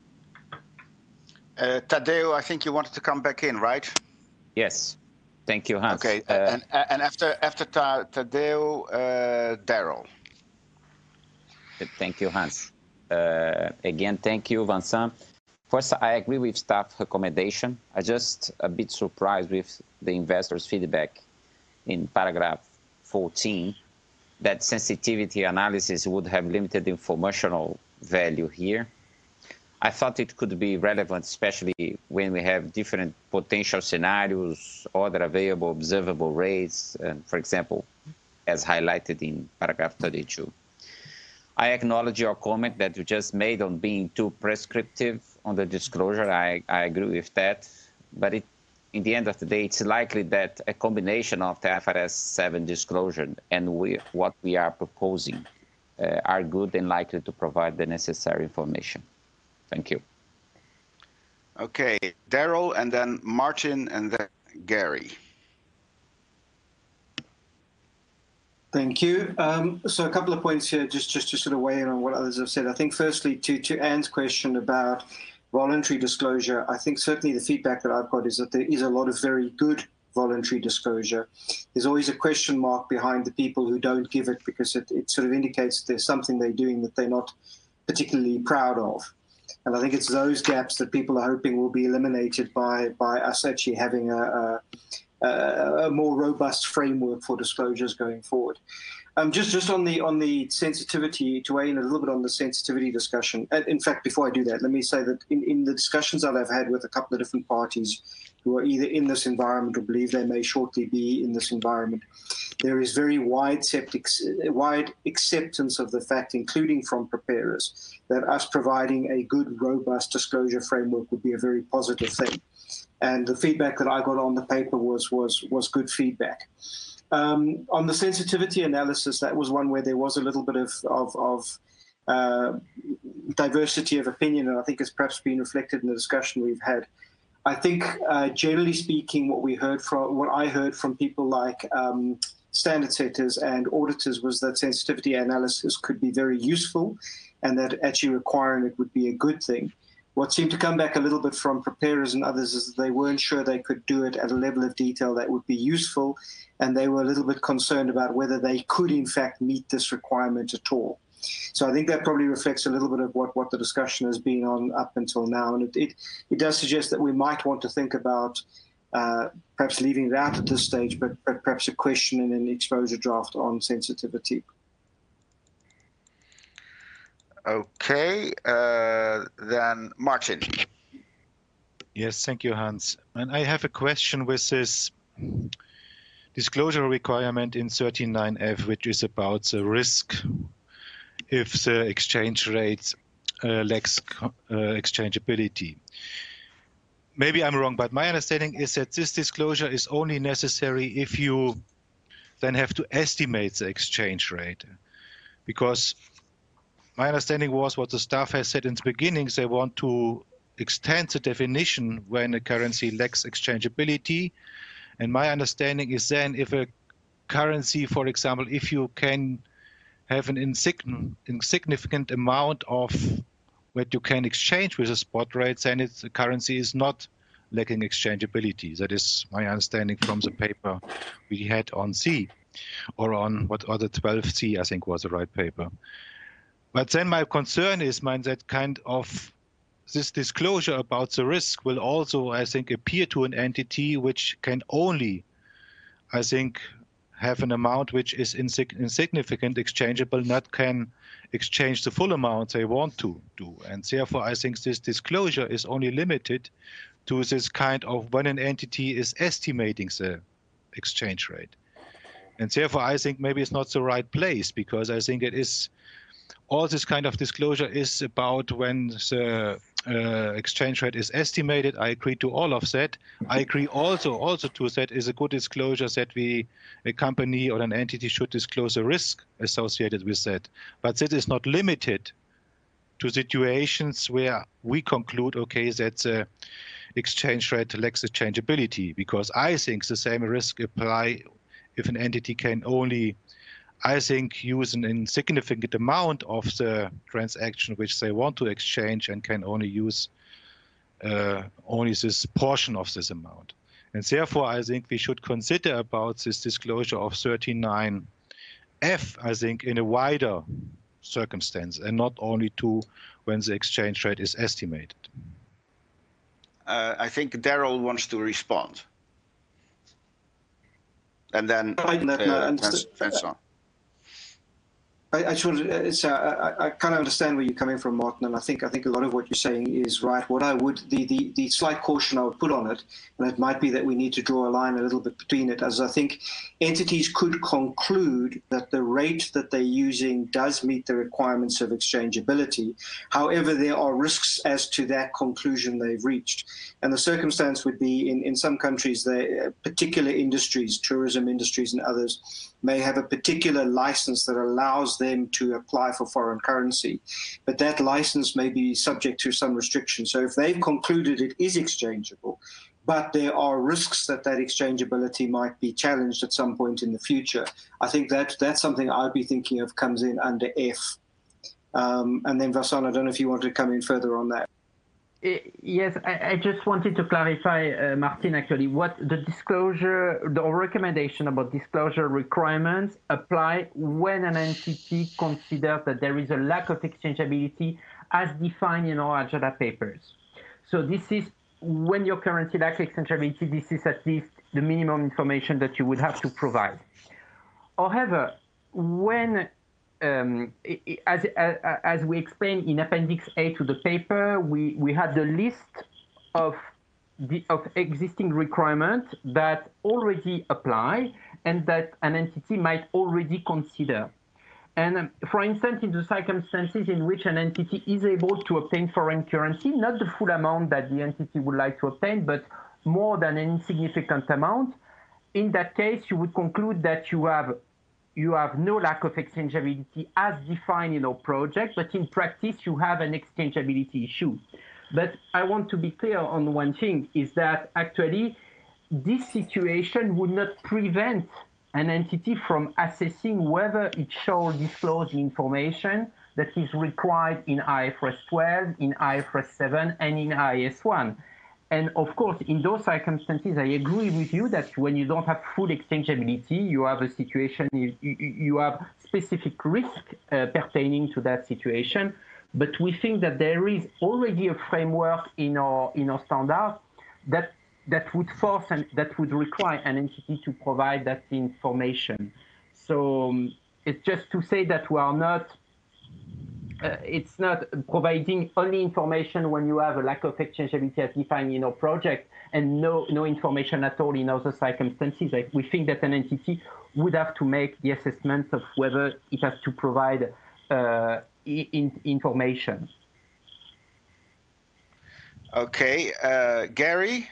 Uh, Tadeu, I think you wanted to come back in, right? Yes. Thank you, Hans. Okay, uh, and and after after Ta Tadeu, uh, Daryl. Thank you, Hans. Uh, again, thank you, Vincent. First, I agree with staff recommendation. I just a bit surprised with the investors' feedback in paragraph fourteen that sensitivity analysis would have limited informational value here. I thought it could be relevant, especially when we have different potential scenarios, other available observable rates, and for example, as highlighted in paragraph thirty-two. I acknowledge your comment that you just made on being too prescriptive on the disclosure. I, I agree with that. But it, in the end of the day, it's likely that a combination of the I F R S seven disclosure and we, what we are proposing uh, are good and likely to provide the necessary information. Thank you. Okay, Daryl, and then Martin, and then Gary. Thank you. Um, so a couple of points here, just, just to sort of weigh in on what others have said. I think firstly, to, to Anne's question about voluntary disclosure, I think certainly the feedback that I've got is that there is a lot of very good voluntary disclosure. There's always a question mark behind the people who don't give it, because it, it sort of indicates that there's something they're doing that they're not particularly proud of. And I think it's those gaps that people are hoping will be eliminated by, by us actually having a, a a more robust framework for disclosures going forward. Um, just just on the on the sensitivity, to weigh in a little bit on the sensitivity discussion. In fact, before I do that, let me say that in, in the discussions that I've had with a couple of different parties who are either in this environment or believe they may shortly be in this environment, there is very wide, septic, wide acceptance of the fact, including from preparers, that us providing a good, robust disclosure framework would be a very positive thing. And the feedback that I got on the paper was was was good feedback. Um, on the sensitivity analysis, that was one where there was a little bit of, of, of uh, diversity of opinion, and I think it's perhaps been reflected in the discussion we've had. I think, uh, generally speaking, what we heard from, what I heard from people like um, standard setters and auditors was that sensitivity analysis could be very useful, and that actually requiring it would be a good thing. What seemed to come back a little bit from preparers and others is that they weren't sure they could do it at a level of detail that would be useful, and they were a little bit concerned about whether they could, in fact, meet this requirement at all. So I think that probably reflects a little bit of what, what the discussion has been on up until now, and it, it, it does suggest that we might want to think about uh, perhaps leaving it out at this stage, but, but perhaps a question in an exposure draft on sensitivity. Okay, uh, then Martin. Yes, thank you, Hans. And I have a question with this disclosure requirement in thirty-nine F, which is about the risk if the exchange rate uh, lacks uh, exchangeability. Maybe I'm wrong, but my understanding is that this disclosure is only necessary if you then have to estimate the exchange rate, because my understanding was what the staff has said in the beginning, they want to extend the definition when a currency lacks exchangeability. And my understanding is then if a currency, for example, if you can have an insignificant amount of what you can exchange with a spot rate, then it's, the currency is not lacking exchangeability. That is my understanding from the paper we had on C, or on what other twelve C, I think was the right paper. But then my concern is, man, that kind of this disclosure about the risk will also, I think, appear to an entity which can only, I think, have an amount which is insig insignificant, exchangeable, not can exchange the full amount they want to do. And therefore, I think this disclosure is only limited to this kind of when an entity is estimating the exchange rate. And therefore, I think maybe it's not the right place, because I think it is all this kind of disclosure is about when the uh, exchange rate is estimated. I agree to all of that. I agree also also to that is a good disclosure that we, a company or an entity, should disclose a risk associated with that. But that is not limited to situations where we conclude, okay, that the exchange rate lacks exchangeability, because I think the same risk apply if an entity can only, I think, use an insignificant amount of the transaction which they want to exchange and can only use uh, only this portion of this amount. And therefore, I think we should consider about this disclosure of thirty-nine F, I think, in a wider circumstance, and not only to when the exchange rate is estimated. Uh, I think Daryl wants to respond. And then uh, Vincent. I, I just wanted to, it's, uh, I, I kind of understand where you're coming from, Martin, and I think I think a lot of what you're saying is right. What I would, the, the, the slight caution I would put on it, and it might be that we need to draw a line a little bit between it, as I think entities could conclude that the rate that they're using does meet the requirements of exchangeability. However, there are risks as to that conclusion they've reached. And the circumstance would be in, in some countries, the particular industries, tourism industries and others, may have a particular license that allows them to apply for foreign currency, but that license may be subject to some restrictions. So if they've concluded it is exchangeable, but there are risks that that exchangeability might be challenged at some point in the future, I think that that's something I'd be thinking of comes in under F. Um, and then Vincent, I don't know if you want to come in further on that. Yes, I, I just wanted to clarify, uh, Martin, actually, what the disclosure, the recommendation about disclosure requirements apply when an entity considers that there is a lack of exchangeability as defined in our agenda papers. So this is when your currency lacks exchangeability, this is at least the minimum information that you would have to provide. However, when, um, as, as, as we explained in Appendix A to the paper, we, we had the list of, the, of existing requirements that already apply and that an entity might already consider. And for instance, in the circumstances in which an entity is able to obtain foreign currency, not the full amount that the entity would like to obtain, but more than an insignificant amount, in that case, you would conclude that you have, you have no lack of exchangeability as defined in our project, but in practice, you have an exchangeability issue. But I want to be clear on one thing, is that actually this situation would not prevent an entity from assessing whether it shall disclose the information that is required in I F R S twelve, in I F R S seven, and in I S one. And of course, in those circumstances, I agree with you that when you don't have full exchangeability, you have a situation, you, you have specific risk uh, pertaining to that situation. But we think that there is already a framework in our, in our standard that that would force and that would require an entity to provide that information. So um, it's just to say that we are not, uh, it's not providing only information when you have a lack of exchangeability as defined in our project and no, no information at all in other circumstances. Like, we think that an entity would have to make the assessment of whether it has to provide uh, in, information. Okay, uh, Gary?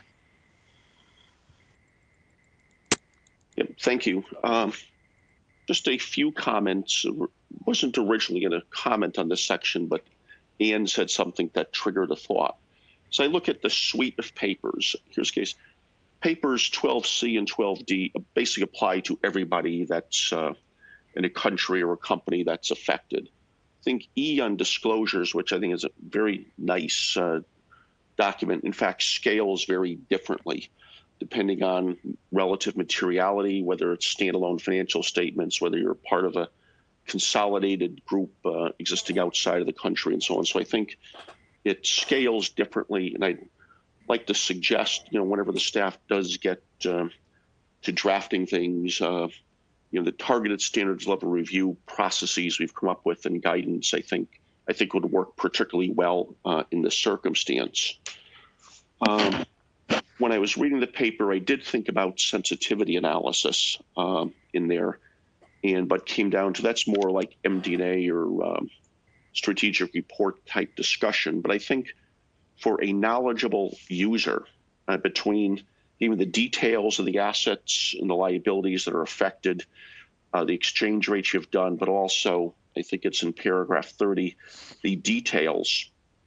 Yeah, thank you. Um, just a few comments. Wasn't originally going to comment on this section, but Anne said something that triggered a thought. So I look at the suite of papers. Here's the case. Papers twelve C and twelve D basically apply to everybody that's uh, in a country or a company that's affected. I think E on disclosures, which I think is a very nice uh, document, in fact, scales very differently, depending on relative materiality, whether it's standalone financial statements, whether you're part of a consolidated group uh, existing outside of the country and so on. So I think it scales differently. And I'd like to suggest, you know, whenever the staff does get uh, to drafting things, uh, you know, the targeted standards level review processes we've come up with and guidance, I think, I think would work particularly well uh, in this circumstance. Um, When I was reading the paper, I did think about sensitivity analysis um, in there, and but came down to that's more like M D and A or um, strategic report type discussion. But I think for a knowledgeable user, uh, between even the details of the assets and the liabilities that are affected, uh, the exchange rates you've done, but also I think it's in paragraph thirty, the details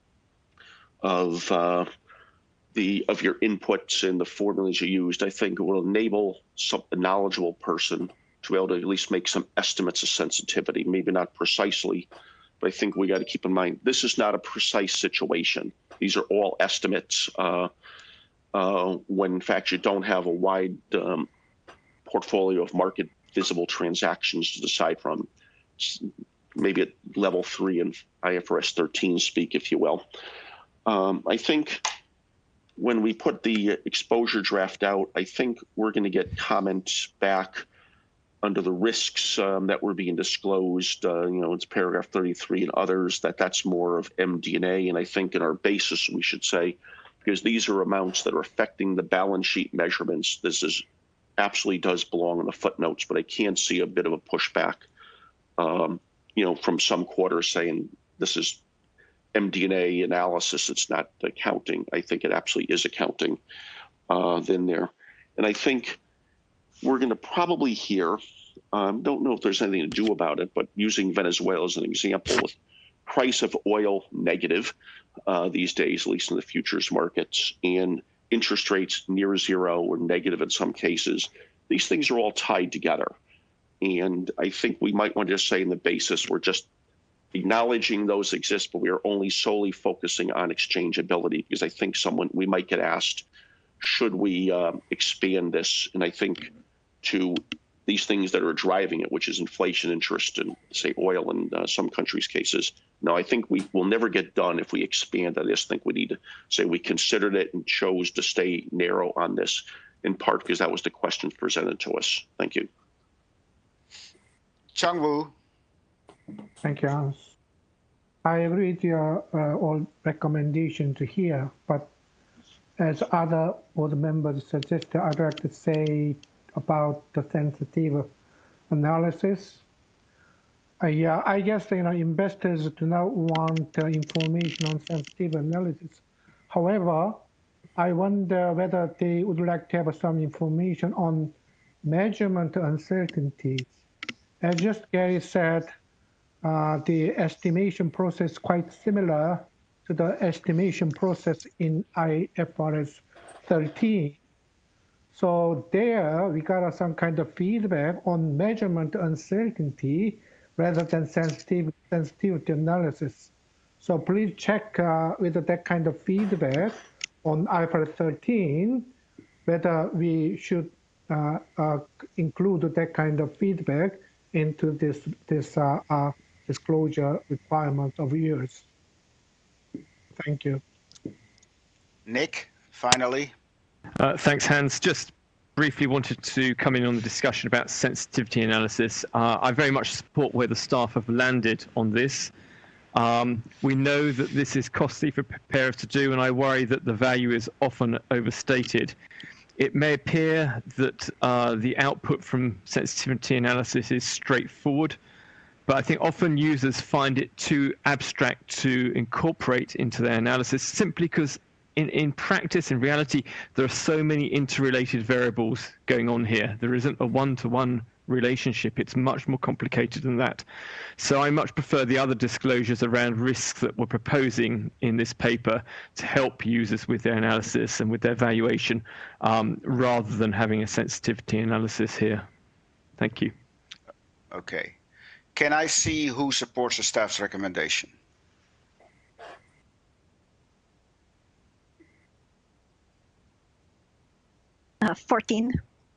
of uh, the of your inputs and the formulas you used, I think it will enable some a knowledgeable person to be able to at least make some estimates of sensitivity, maybe not precisely, but I think we got to keep in mind, this is not a precise situation. These are all estimates uh, uh, when in fact you don't have a wide um, portfolio of market visible transactions to decide from, maybe at level three in I F R S thirteen speak, if you will. Um, I think when we put the exposure draft out, I think we're going to get comments back under the risks um, that were being disclosed. Uh, you know, it's paragraph thirty-three and others, that that's more of M D and A. And I think in our basis, we should say, because these are amounts that are affecting the balance sheet measurements, this is absolutely does belong in the footnotes, but I can see a bit of a pushback, um, you know, from some quarters saying this is M D and A analysis, it's not accounting. I think it absolutely is accounting uh, then there. And I think we're going to probably hear, um, don't know if there's anything to do about it, but using Venezuela as an example, with price of oil negative uh, these days, at least in the futures markets, and interest rates near zero or negative in some cases, these things are all tied together. And I think we might want to just say in the basis, we're just acknowledging those exist, but we are only solely focusing on exchangeability, because I think someone, we might get asked, should we uh, expand this? And I think to these things that are driving it, which is inflation, interest, and say oil in uh, some countries' cases. No, I think we will never get done if we expand. I just think we need to say we considered it and chose to stay narrow on this, in part because that was the question presented to us. Thank you. Chang-Woo. Thank you, Hans. I agree with your uh, all recommendations here, but as other board members suggested, I'd like to say about the sensitive analysis. Uh, yeah, I guess you know investors do not want uh, information on sensitive analysis. However, I wonder whether they would like to have some information on measurement uncertainties. As just Gary said, uh, the estimation process is quite similar to the estimation process in I F R S thirteen. So there we got some kind of feedback on measurement uncertainty rather than sensitive, sensitivity analysis. So please check uh, with that kind of feedback on I F R S thirteen, whether we should uh, uh, include that kind of feedback into this, this uh, uh, disclosure requirement of yours. Thank you. Nick, finally. Uh, thanks, Hans. Just briefly wanted to come in on the discussion about sensitivity analysis. Uh, I very much support where the staff have landed on this. Um, we know that this is costly for preparers to do, and I worry that the value is often overstated. It may appear that uh, the output from sensitivity analysis is straightforward, but I think often users find it too abstract to incorporate into their analysis simply because in, in practice, in reality, there are so many interrelated variables going on here. There isn't a one-to-one relationship. It's much more complicated than that. So I much prefer the other disclosures around risks that we're proposing in this paper to help users with their analysis and with their valuation, um, rather than having a sensitivity analysis here. Thank you. Okay. Can I see who supports the staff's recommendation? Uh, fourteen.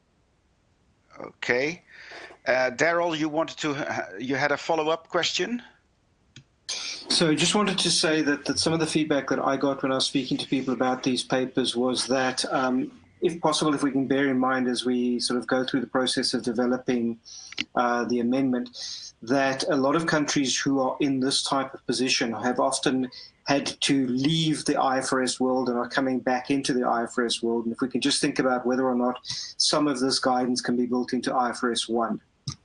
Okay. Uh, Daryl, you wanted to, you had a follow-up question? So just wanted to say that, that some of the feedback that I got when I was speaking to people about these papers was that, um, if possible, if we can bear in mind as we sort of go through the process of developing uh, the amendment, that a lot of countries who are in this type of position have often had to leave the I F R S world and are coming back into the I F R S world. And if we can just think about whether or not some of this guidance can be built into I F R S one.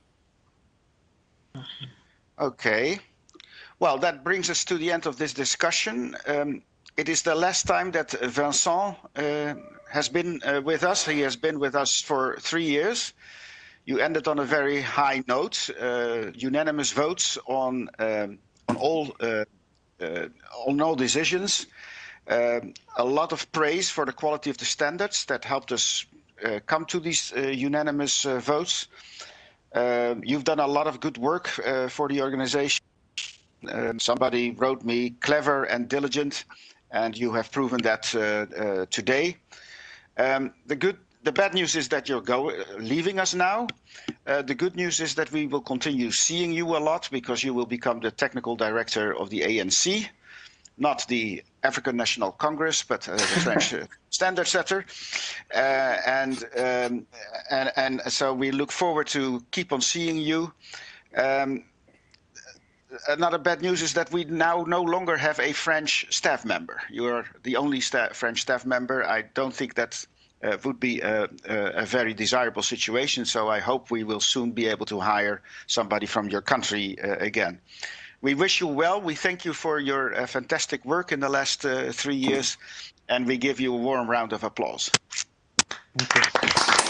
Okay. Well, that brings us to the end of this discussion. Um, it is the last time that Vincent uh, has been uh, with us. He has been with us for three years. You ended on a very high note, uh, unanimous votes on um, on all uh, uh, on all decisions. Um, a lot of praise for the quality of the standards that helped us uh, come to these uh, unanimous uh, votes. Uh, you've done a lot of good work uh, for the organization. Uh, somebody wrote me clever and diligent, and you have proven that uh, uh, today. Um, the good, the bad news is that you're go, leaving us now. Uh, the good news is that we will continue seeing you a lot because you will become the technical director of the A N C, not the African National Congress, but uh, the French uh, standard setter. Uh, and, um, and, and so we look forward to keep on seeing you. Um, Another bad news is that we now no longer have a French staff member. You are the only sta French staff member. I don't think that uh, would be a, a, a very desirable situation. So I hope we will soon be able to hire somebody from your country uh, again. We wish you well. We thank you for your uh, fantastic work in the last uh, three years. And we give you a warm round of applause. Thank you.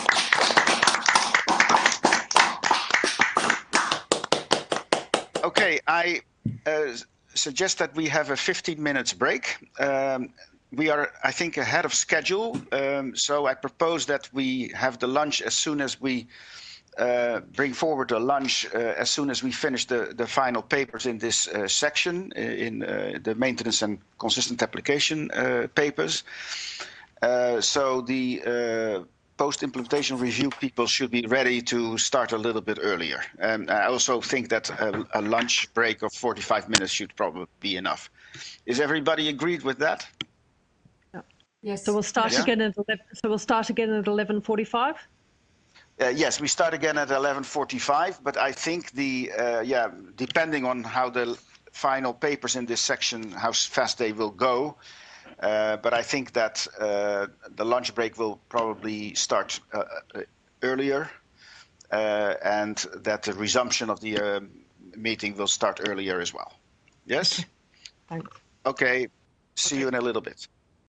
Okay, I uh, suggest that we have a fifteen minutes break. Um, we are, I think, ahead of schedule. Um, so I propose that we have the lunch as soon as we uh, bring forward the lunch, uh, as soon as we finish the, the final papers in this uh, section, in uh, the maintenance and consistent application uh, papers. Uh, so the uh, post-implementation review people should be ready to start a little bit earlier. And I also think that a, a lunch break of forty-five minutes should probably be enough. Is everybody agreed with that? Yes. So we'll start yeah. again at eleven, so we'll start again at eleven forty-five. Uh, yes, we start again at eleven forty-five, but I think the, uh, yeah, depending on how the final papers in this section, how fast they will go, uh, but I think that uh, the lunch break will probably start uh, earlier, uh, and that the resumption of the uh, meeting will start earlier as well. Yes? Thanks. Okay, see you in a little bit.